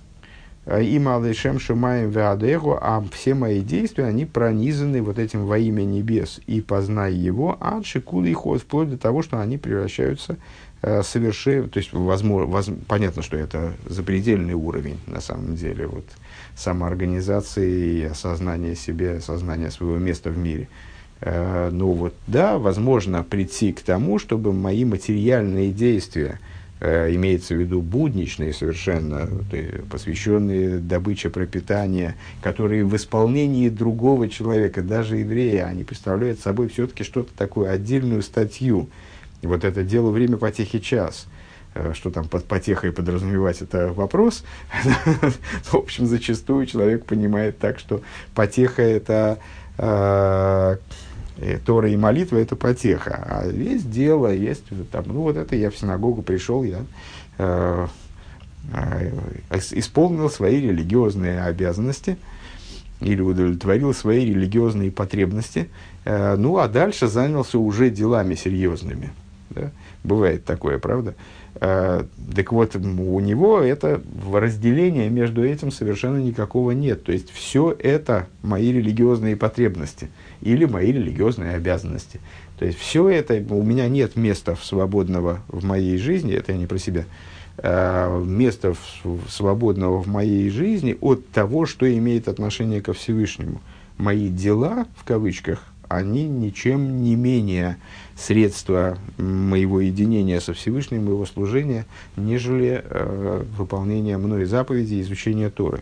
им алешем шумаем веадегу, а все мои действия, они пронизаны вот этим во имя небес и познай его, а шикули ход, вплоть до того, что они превращаются э, совершенно, то есть возможно, воз, понятно, что это запредельный уровень на самом деле вот самоорганизации и осознания себя, осознания своего места в мире. Э, ну вот да, возможно прийти к тому, чтобы мои материальные действия, имеется в виду будничные совершенно, посвященные добыче пропитания, которые в исполнении другого человека, даже еврея, они представляют собой все-таки что-то такое, отдельную статью. И вот это дело время потехи час. Что там под потехой подразумевать, это вопрос. В общем, зачастую человек понимает так, что потеха – это Тора и молитва – это потеха, а есть дело, есть там, ну вот это я в синагогу пришел, я э, исполнил свои религиозные обязанности или удовлетворил свои религиозные потребности, ну а дальше занялся уже делами серьезными. Да? Бывает такое, правда? Так вот, у него это разделения между этим совершенно никакого нет. То есть, все это мои религиозные потребности или мои религиозные обязанности. То есть, все это, у меня нет места свободного в моей жизни, это я не про себя, места свободного в моей жизни от того, что имеет отношение ко Всевышнему. Мои дела, в кавычках, они ничем не менее средства моего единения со Всевышним, моего служения, нежели э, выполнение мной заповедей и изучение Торы.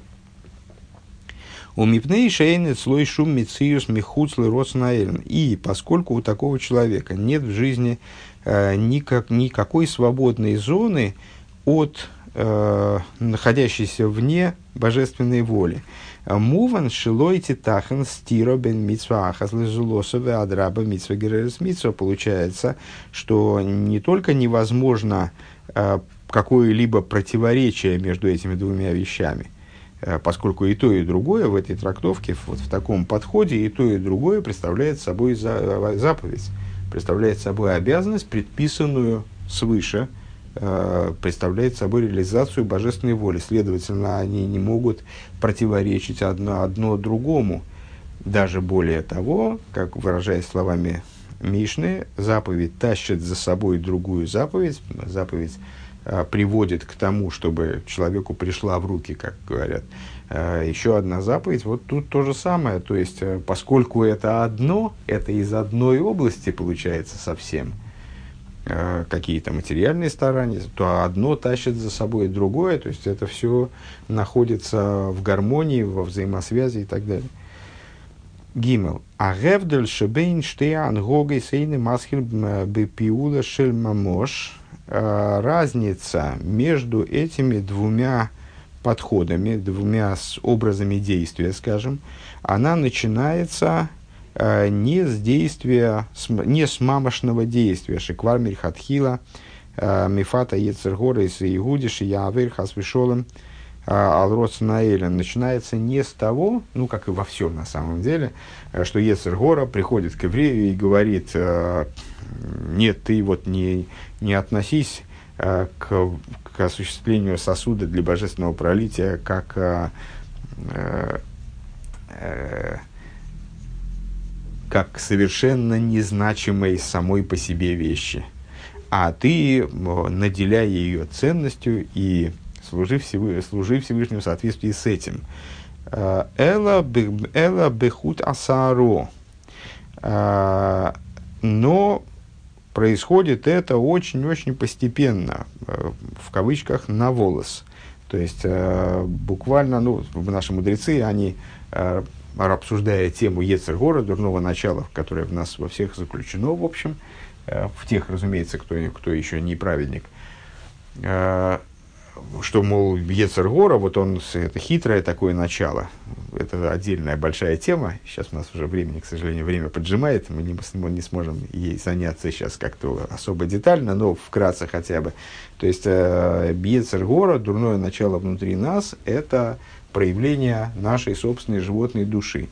У мипней шейнет слой шум мициюс михуцлы роцнаэлен. И поскольку у такого человека нет в жизни э, никак, никакой свободной зоны от э, находящейся вне божественной воли, Муван шилойти тахан стиро бен митсва ахас лезулосове адраба митсва геререс митсва. Получается, что не только невозможно э, какое-либо противоречие между этими двумя вещами, э, поскольку и то, и другое в этой трактовке, вот в таком подходе, и то, и другое представляет собой за, заповедь, представляет собой обязанность, предписанную свыше, представляет собой реализацию божественной воли. Следовательно, они не могут противоречить одно, одно другому. Даже более того, как выражаясь словами Мишны, заповедь тащит за собой другую заповедь. Заповедь а, приводит к тому, чтобы человеку пришла в руки, как говорят. А, еще одна заповедь, вот тут то же самое. То есть, поскольку это одно, это из одной области получается совсем, какие-то материальные старания, то одно тащит за собой другое, то есть это все находится в гармонии, во взаимосвязи и так далее. Гимел. А гевдель шебейн штеан гогой сейны масхил бепиула шель мамош. Разница между этими двумя подходами, двумя образами действия, скажем, она начинается не с действия, не с мамошного действия. Шиквар мирхатхила, мифата ецергора из Игудиш, явер хасвишолем, алроцнаэлен. Начинается не с того, ну, как и во всем на самом деле, что ецергора приходит к еврею и говорит: нет, ты вот не, не относись к, к осуществлению сосуда для божественного пролития как э, э, как совершенно незначимой самой по себе вещи, а ты наделяй ее ценностью и служи, Всевы, служи Всевышнему в соответствии с этим. Эла бехут асаро. Но происходит это очень-очень постепенно, в кавычках, на волос. То есть, буквально, ну, наши мудрецы, они, обсуждая тему Ецер-гора, дурного начала, которое в нас во всех заключено, в общем, в тех, разумеется, кто, кто еще не праведник, что, мол, Ецер-гора, вот он, это хитрое такое начало, это отдельная большая тема, сейчас у нас уже времени, к сожалению, время поджимает, мы не, мы не сможем ей заняться сейчас как-то особо детально, но вкратце хотя бы. То есть, Ецер-гора, дурное начало внутри нас, это проявление нашей собственной животной души.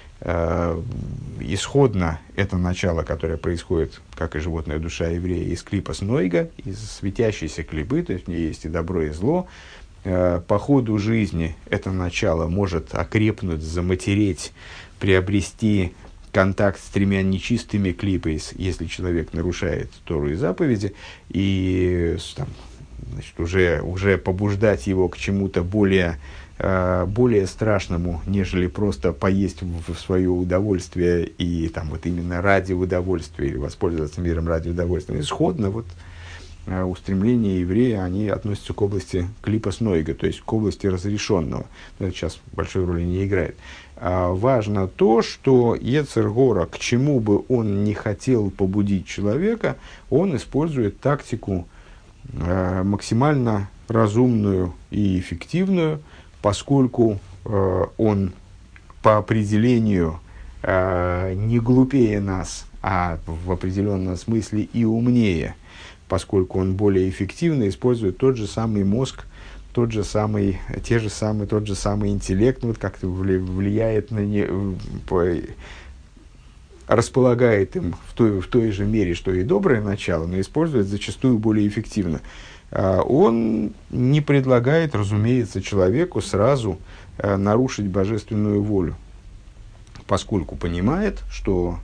Исходно это начало, которое происходит, как и животная душа еврея, из клипас нойга, из светящейся клипы, то есть в ней есть и добро, и зло. По ходу жизни это начало может окрепнуть, заматереть, приобрести контакт с тремя нечистыми клипой, если человек нарушает Тору и заповеди, и там, значит, уже, уже побуждать его к чему-то более, более страшному, нежели просто поесть в, в свое удовольствие и там, вот именно ради удовольствия или воспользоваться миром ради удовольствия. Исходно вот, устремления еврея, они относятся к области клипас нойга, то есть к области разрешенного. Но это сейчас большой роли не играет. А важно то, что Ецер-гора, к чему бы он не хотел побудить человека, он использует тактику э, максимально разумную и эффективную, поскольку э, он по определению э, не глупее нас, а в определенном смысле и умнее, поскольку он более эффективно использует тот же самый мозг, тот же самый, те же самые, тот же самый интеллект, вот как-то влияет на не, по, располагает им в той, в той же мере, что и доброе начало, но использует зачастую более эффективно. Он не предлагает, разумеется, человеку сразу нарушить божественную волю, поскольку понимает, что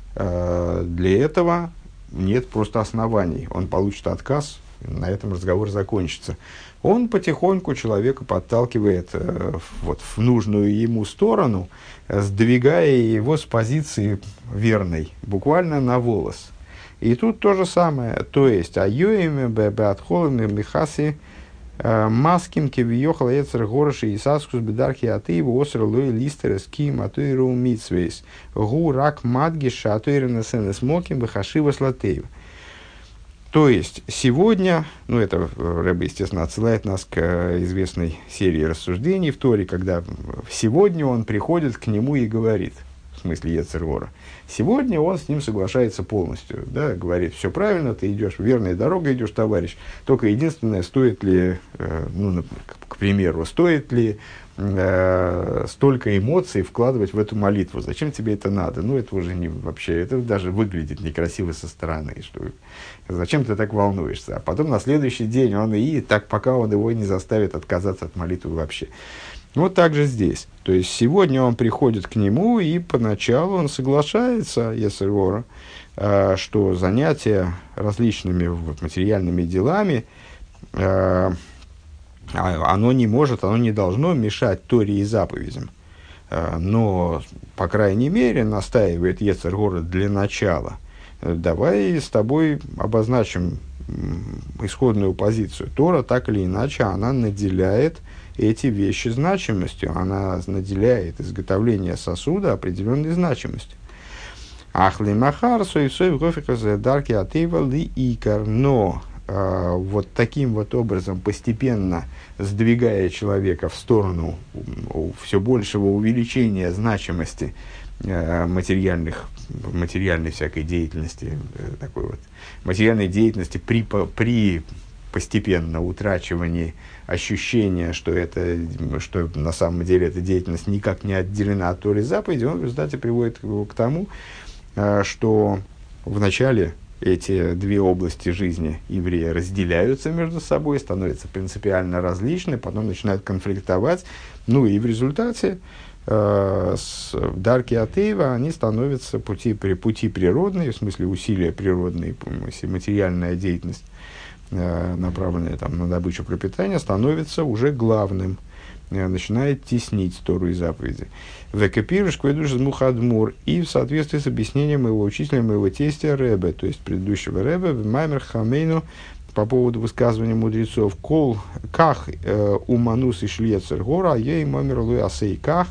для этого нет просто оснований. Он получит отказ, на этом разговор закончится. Он потихоньку человека подталкивает э, вот, в нужную ему сторону, сдвигая его с позиции верной, буквально на волос. И тут то же самое. То есть, айоими беатхолами михаси маским кевиохал яцер гороши и саскус бедархи атееву осер лой листер ским атуиру митсвейс гу рак мадгиша атуирена сенес моким бехашива слатеев. То есть, сегодня, ну это Рэбе, естественно, отсылает нас к известной серии рассуждений в Торе, когда сегодня он приходит к нему и говорит, в смысле Йецер Гора, сегодня он с ним соглашается полностью, да, говорит, все правильно, ты идешь, верной дорогой идешь, товарищ, только единственное, стоит ли, э, ну, к, к примеру, стоит ли э, столько эмоций вкладывать в эту молитву, зачем тебе это надо, ну, это уже не вообще, это даже выглядит некрасиво со стороны, что, зачем ты так волнуешься, а потом на следующий день он и так, пока он его не заставит отказаться от молитвы вообще. Вот так же здесь. То есть, сегодня он приходит к нему, и поначалу он соглашается, Йецер Гора, э, что занятие различными вот, материальными делами, э, оно не может, оно не должно мешать Торе и заповедям. Э, но, по крайней мере, настаивает Йецер Гора для начала, давай с тобой обозначим исходную позицию. Тора, так или иначе, она наделяет эти вещи значимостью, она наделяет изготовление сосуда определенной значимостью. Ахли махар соевсоев гофикаса дарки атеева ли икар. Но э, вот таким вот образом, постепенно сдвигая человека в сторону все большего увеличения значимости э, материальных, материальной всякой деятельности, э, такой вот, материальной деятельности при, при постепенно утрачивании ощущения, что, это, что на самом деле эта деятельность никак не отделена от Торы и заповеди, он в результате приводит его к тому, что вначале эти две области жизни еврея разделяются между собой, становятся принципиально различны, потом начинают конфликтовать, ну и в результате э, с дарки атеева они становятся пути, пути природные, в смысле усилия природные, материальная деятельность, направленная там, на добычу пропитания, становится уже главным, начинает теснить Тору и заповеди. Векапируш кведуш мухадмур, и в соответствии с объяснением моего учителя, моего тестя Ребе, то есть предыдущего Ребе, в Маймер Хамейну, по поводу высказывания мудрецов, кол ках уманус и шльецер гора, ей маймер луй асей-ках,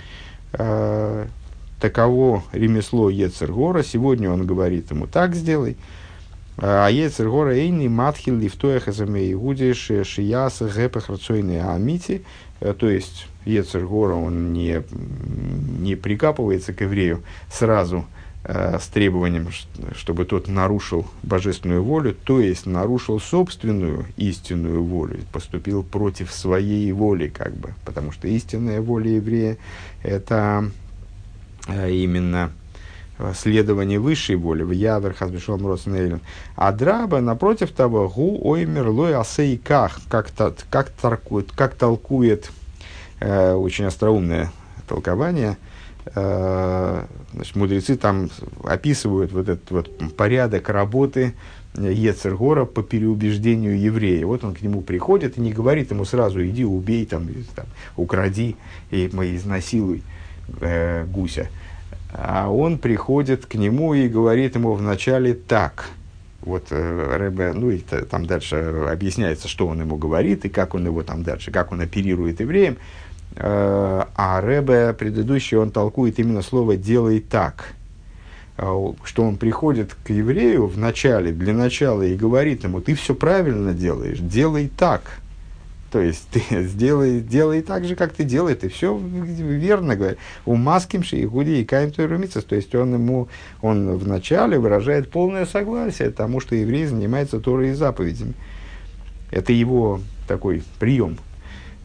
таково ремесло Йецер Гора, сегодня он говорит ему, так сделай. А Йецер Гора эйни матхил лифтоях эзамей гудиш шияса гэпэх рацойные амити. То есть Йецер Гора, он не, не прикапывается к еврею сразу э, с требованием, чтобы тот нарушил божественную волю, то есть нарушил собственную истинную волю, поступил против своей воли, как бы, потому что истинная воля еврея – это э, именно следование высшей воли, в Ядр Хазбешом Роснейлем. А драба, напротив того, гу оймер лой асейках, как, как, толкует, как толкует э, очень остроумное толкование. Э, значит, мудрецы там описывают вот этот вот порядок работы Йецер Гора по переубеждению еврея. Вот он к нему приходит и не говорит ему сразу, иди убей, там, там, укради, и изнасилуй э, гуся. А он приходит к нему и говорит ему вначале так. Вот э, Ребе, ну и т, там дальше объясняется, что он ему говорит и как он его там дальше, как он оперирует евреем. Э, а Ребе предыдущий, он толкует именно слово «делай так». Э, что он приходит к еврею вначале, для начала, и говорит ему, ты все правильно делаешь, делай так. То есть, ты сделай, делай так же, как ты делаешь, ты все верно говоришь. У маскимши и худи и каим тойрумицас. То есть, он ему, он вначале выражает полное согласие тому, что еврей занимается Торой и заповедями. Это его такой прием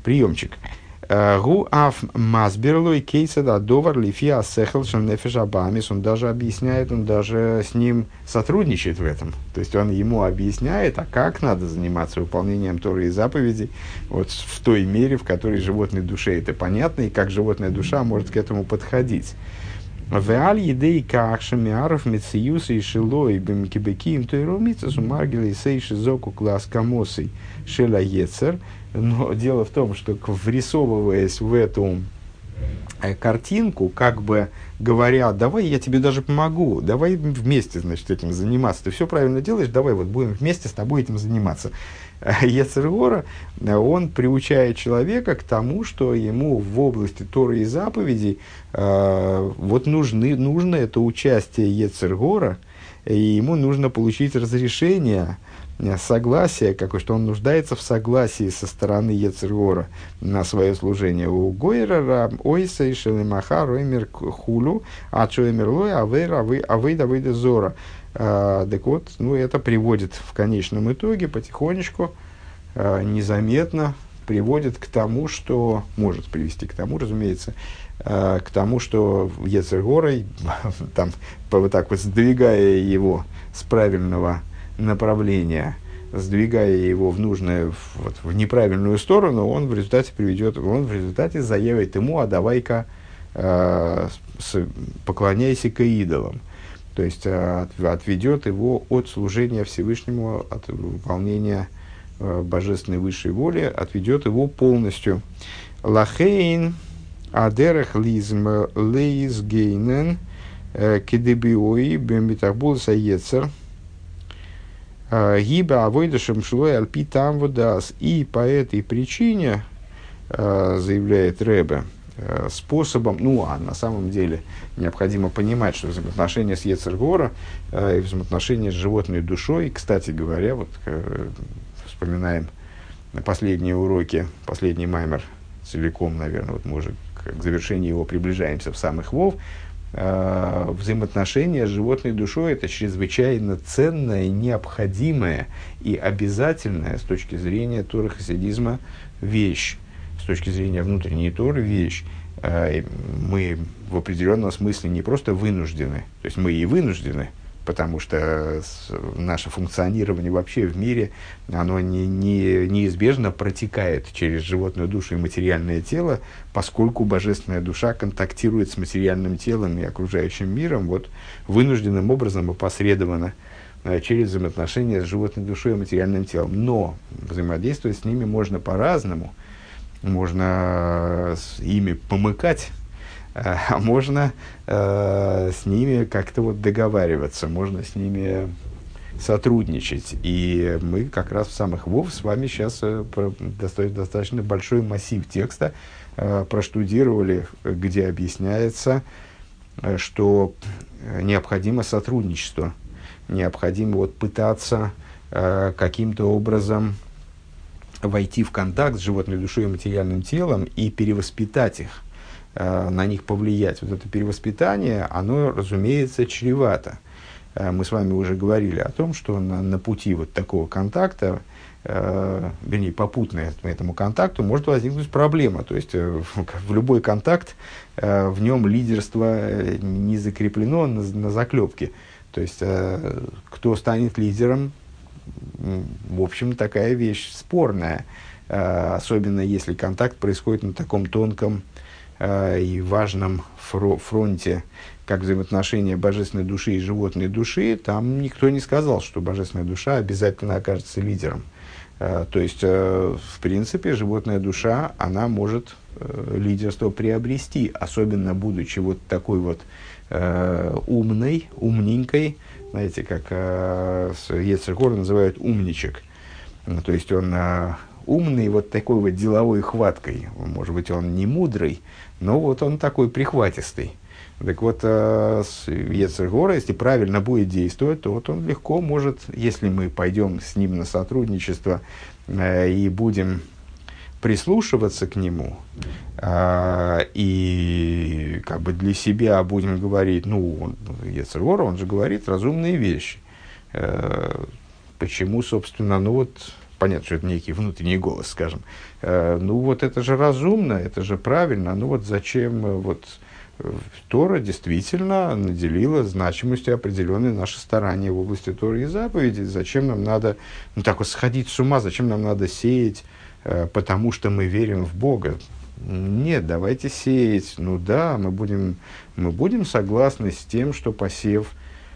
приемчик. Гу аф масберлой кейсада довар лифиа сехелшн нефешабамис. Он даже объясняет, он даже с ним сотрудничает в этом. То есть он ему объясняет, а как надо заниматься выполнением Торы и заповедей вот в той мере, в которой животной душе это понятно, и как животная душа может к этому подходить. Веаль едей кахшами аров мециюс и шилой бемкибеким тойромица сумаргили сейши зоку класс камосой шеля ецер. Но дело в том, что врисовываясь в эту э, картинку, как бы говоря, давай я тебе даже помогу, давай вместе, значит, этим заниматься. Ты все правильно делаешь, давай вот будем вместе с тобой этим заниматься. Йецер гора, он приучает человека к тому, что ему в области Торы и заповедей э, вот нужны, нужно это участие Йецер гора, и ему нужно получить разрешение, согласие, какое, что он нуждается в согласии со стороны Йецер гора на свое служение. У Гойра ойса и шелемаха роймер хулю, а чоймер лой авейра авейда авейда зора. Uh, так вот, ну, это приводит в конечном итоге потихонечку, uh, незаметно приводит к тому, что может привести к тому, разумеется, uh, к тому, что Йецер горой, там, вот так вот сдвигая его с правильного направления, сдвигая его в нужное, вот, в неправильную сторону, он в результате приведет, он в результате заявит ему, а давай-ка uh, с, поклоняйся к идолам. То есть отведет его от служения Всевышнему, от выполнения э, божественной высшей воли, отведет его полностью. Лахейн адерах лизм лейзгейнен кедебиои бембитахбулса ецер гиба авойдашем шлой альпи там водас. И по этой причине, э, заявляет Ребе, способом, ну, а на самом деле необходимо понимать, что взаимоотношения с Йецер гора э, и взаимоотношения с животной душой, кстати говоря, вот э, вспоминаем на последние уроки, последний маймер целиком, наверное, вот мы уже к, к завершению его приближаемся в самых вов, э, взаимоотношения с животной душой — это чрезвычайно ценная, необходимая и обязательная с точки зрения Торы хасидизма вещь. С точки зрения внутренней Торы вещь. Мы в определенном смысле не просто вынуждены, то есть мы и вынуждены, потому что наше функционирование вообще в мире, оно не, не, неизбежно протекает через животную душу и материальное тело, поскольку божественная душа контактирует с материальным телом и окружающим миром вот, вынужденным образом, опосредованно, через взаимоотношения с животной душой и материальным телом. Но взаимодействовать с ними можно по-разному. Можно с ими помыкать, а можно э, с ними как-то вот договариваться, можно с ними сотрудничать. И мы как раз в самых вов с вами сейчас э, про, достаточно, достаточно большой массив текста э, проштудировали, где объясняется, э, что необходимо сотрудничество, необходимо вот пытаться э, каким-то образом войти в контакт с животной душой и материальным телом и перевоспитать их, э, на них повлиять. Вот это перевоспитание, оно, разумеется, чревато. Э, мы с вами уже говорили о том, что на, на пути вот такого контакта, э, вернее, попутно этому контакту, может возникнуть проблема. То есть, э, в любой контакт, э, в нем лидерство не закреплено на, на заклепке. То есть, э, кто станет лидером, в общем, такая вещь спорная, э, особенно если контакт происходит на таком тонком э, и важном фро- фронте, как взаимоотношения божественной души и животной души. Там никто не сказал, что божественная душа обязательно окажется лидером. Э, то есть, э, в принципе, животная душа, она может э, лидерство приобрести, особенно будучи вот такой вот э, умной, умненькой. Знаете, как э, Йецер гора называют умничек. Ну, то есть он э, умный вот такой вот деловой хваткой. Может быть, он не мудрый, но вот он такой прихватистый. Так вот, э, Йецер гора, если правильно будет действовать, то вот он легко может, если мы пойдем с ним на сотрудничество э, и будем прислушиваться к нему, э, и как бы для себя будем говорить, ну, Йецер гора, он же говорит разумные вещи. Э, почему, собственно, ну вот, понятно, что это некий внутренний голос, скажем. Э, ну вот это же разумно, это же правильно. Ну вот зачем э, вот э, Тора действительно наделила значимостью определенные наши старания в области Торы и заповедей. Зачем нам надо ну, так вот сходить с ума, зачем нам надо сеять, э, потому что мы верим в Бога? Нет, давайте сеять. Ну да, мы будем, мы будем согласны с тем, что посев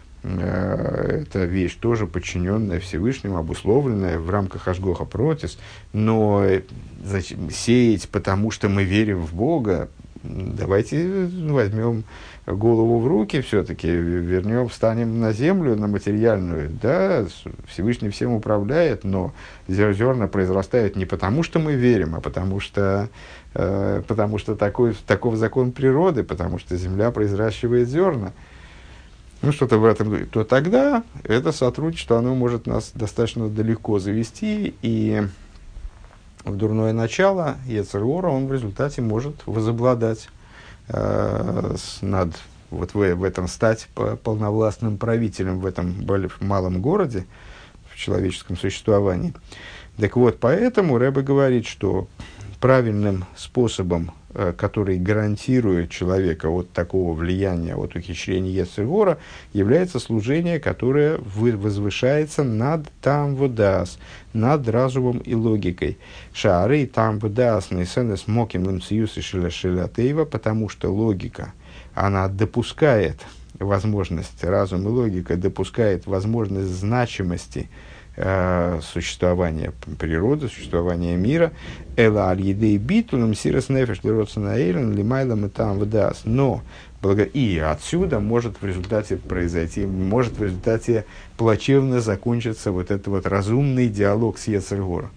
э, это вещь тоже подчиненная Всевышнему, обусловленная в рамках Ашгоха Протис, но зачем, сеять, потому что мы верим в Бога, давайте возьмем голову в руки все-таки, вернем, встанем на землю, на материальную. Да, Всевышний всем управляет, но зерна произрастают не потому, что мы верим, а потому что, э, потому что такой, таков закон природы, потому что земля произращивает зерна. Ну, что-то в этом, то тогда это сотрудничество, оно может нас достаточно далеко завести, и в дурное начало йецер гара, он в результате может возобладать э, с, над, вот в, в этом стать полновластным правителем в этом малом городе, в человеческом существовании. Так вот, поэтому Ребе говорит, что правильным способом, э, который гарантирует человека от такого влияния, от ухищрения йецер гара, является служение, которое вы, возвышается над там водас, над разумом и логикой. Шаары там водас нейсенес моким лемциюсы шилатеева, потому что логика, она допускает возможность, разум и логика допускает возможность значимости э, существования природы, существования мира. Эла аль-едей битулем сирос нефеш лиротсанаэйлен лимайлам и там водас. Но и отсюда может в результате произойти, может в результате плачевно закончиться вот этот вот разумный диалог с йецер гара.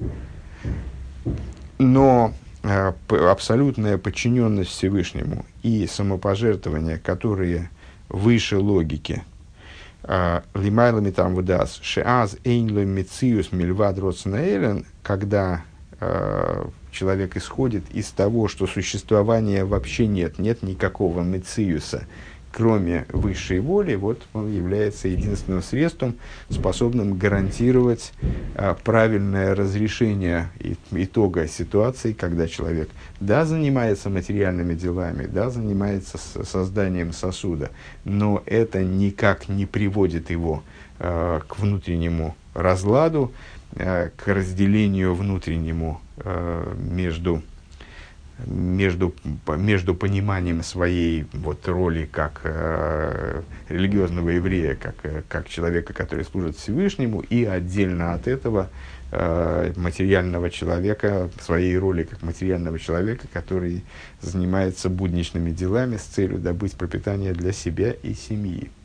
Но э, абсолютная подчиненность Всевышнему и самопожертвования, которые выше логики, лимайлами там выдаст, шеаз эйнло мициус мильвад роцнаэлен, когда э, человек исходит из того, что существования вообще нет, нет никакого мициуса, кроме высшей воли, вот он является единственным средством, способным гарантировать а, правильное разрешение и, итога ситуации, когда человек, да, занимается материальными делами, да, занимается с, созданием сосуда, но это никак не приводит его а, к внутреннему разладу, а, к разделению внутреннему а, между Между, между пониманием своей вот, роли как э, религиозного еврея, как, как человека, который служит Всевышнему, и отдельно от этого э, материального человека, своей роли как материального человека, который занимается будничными делами с целью добыть пропитание для себя и семьи.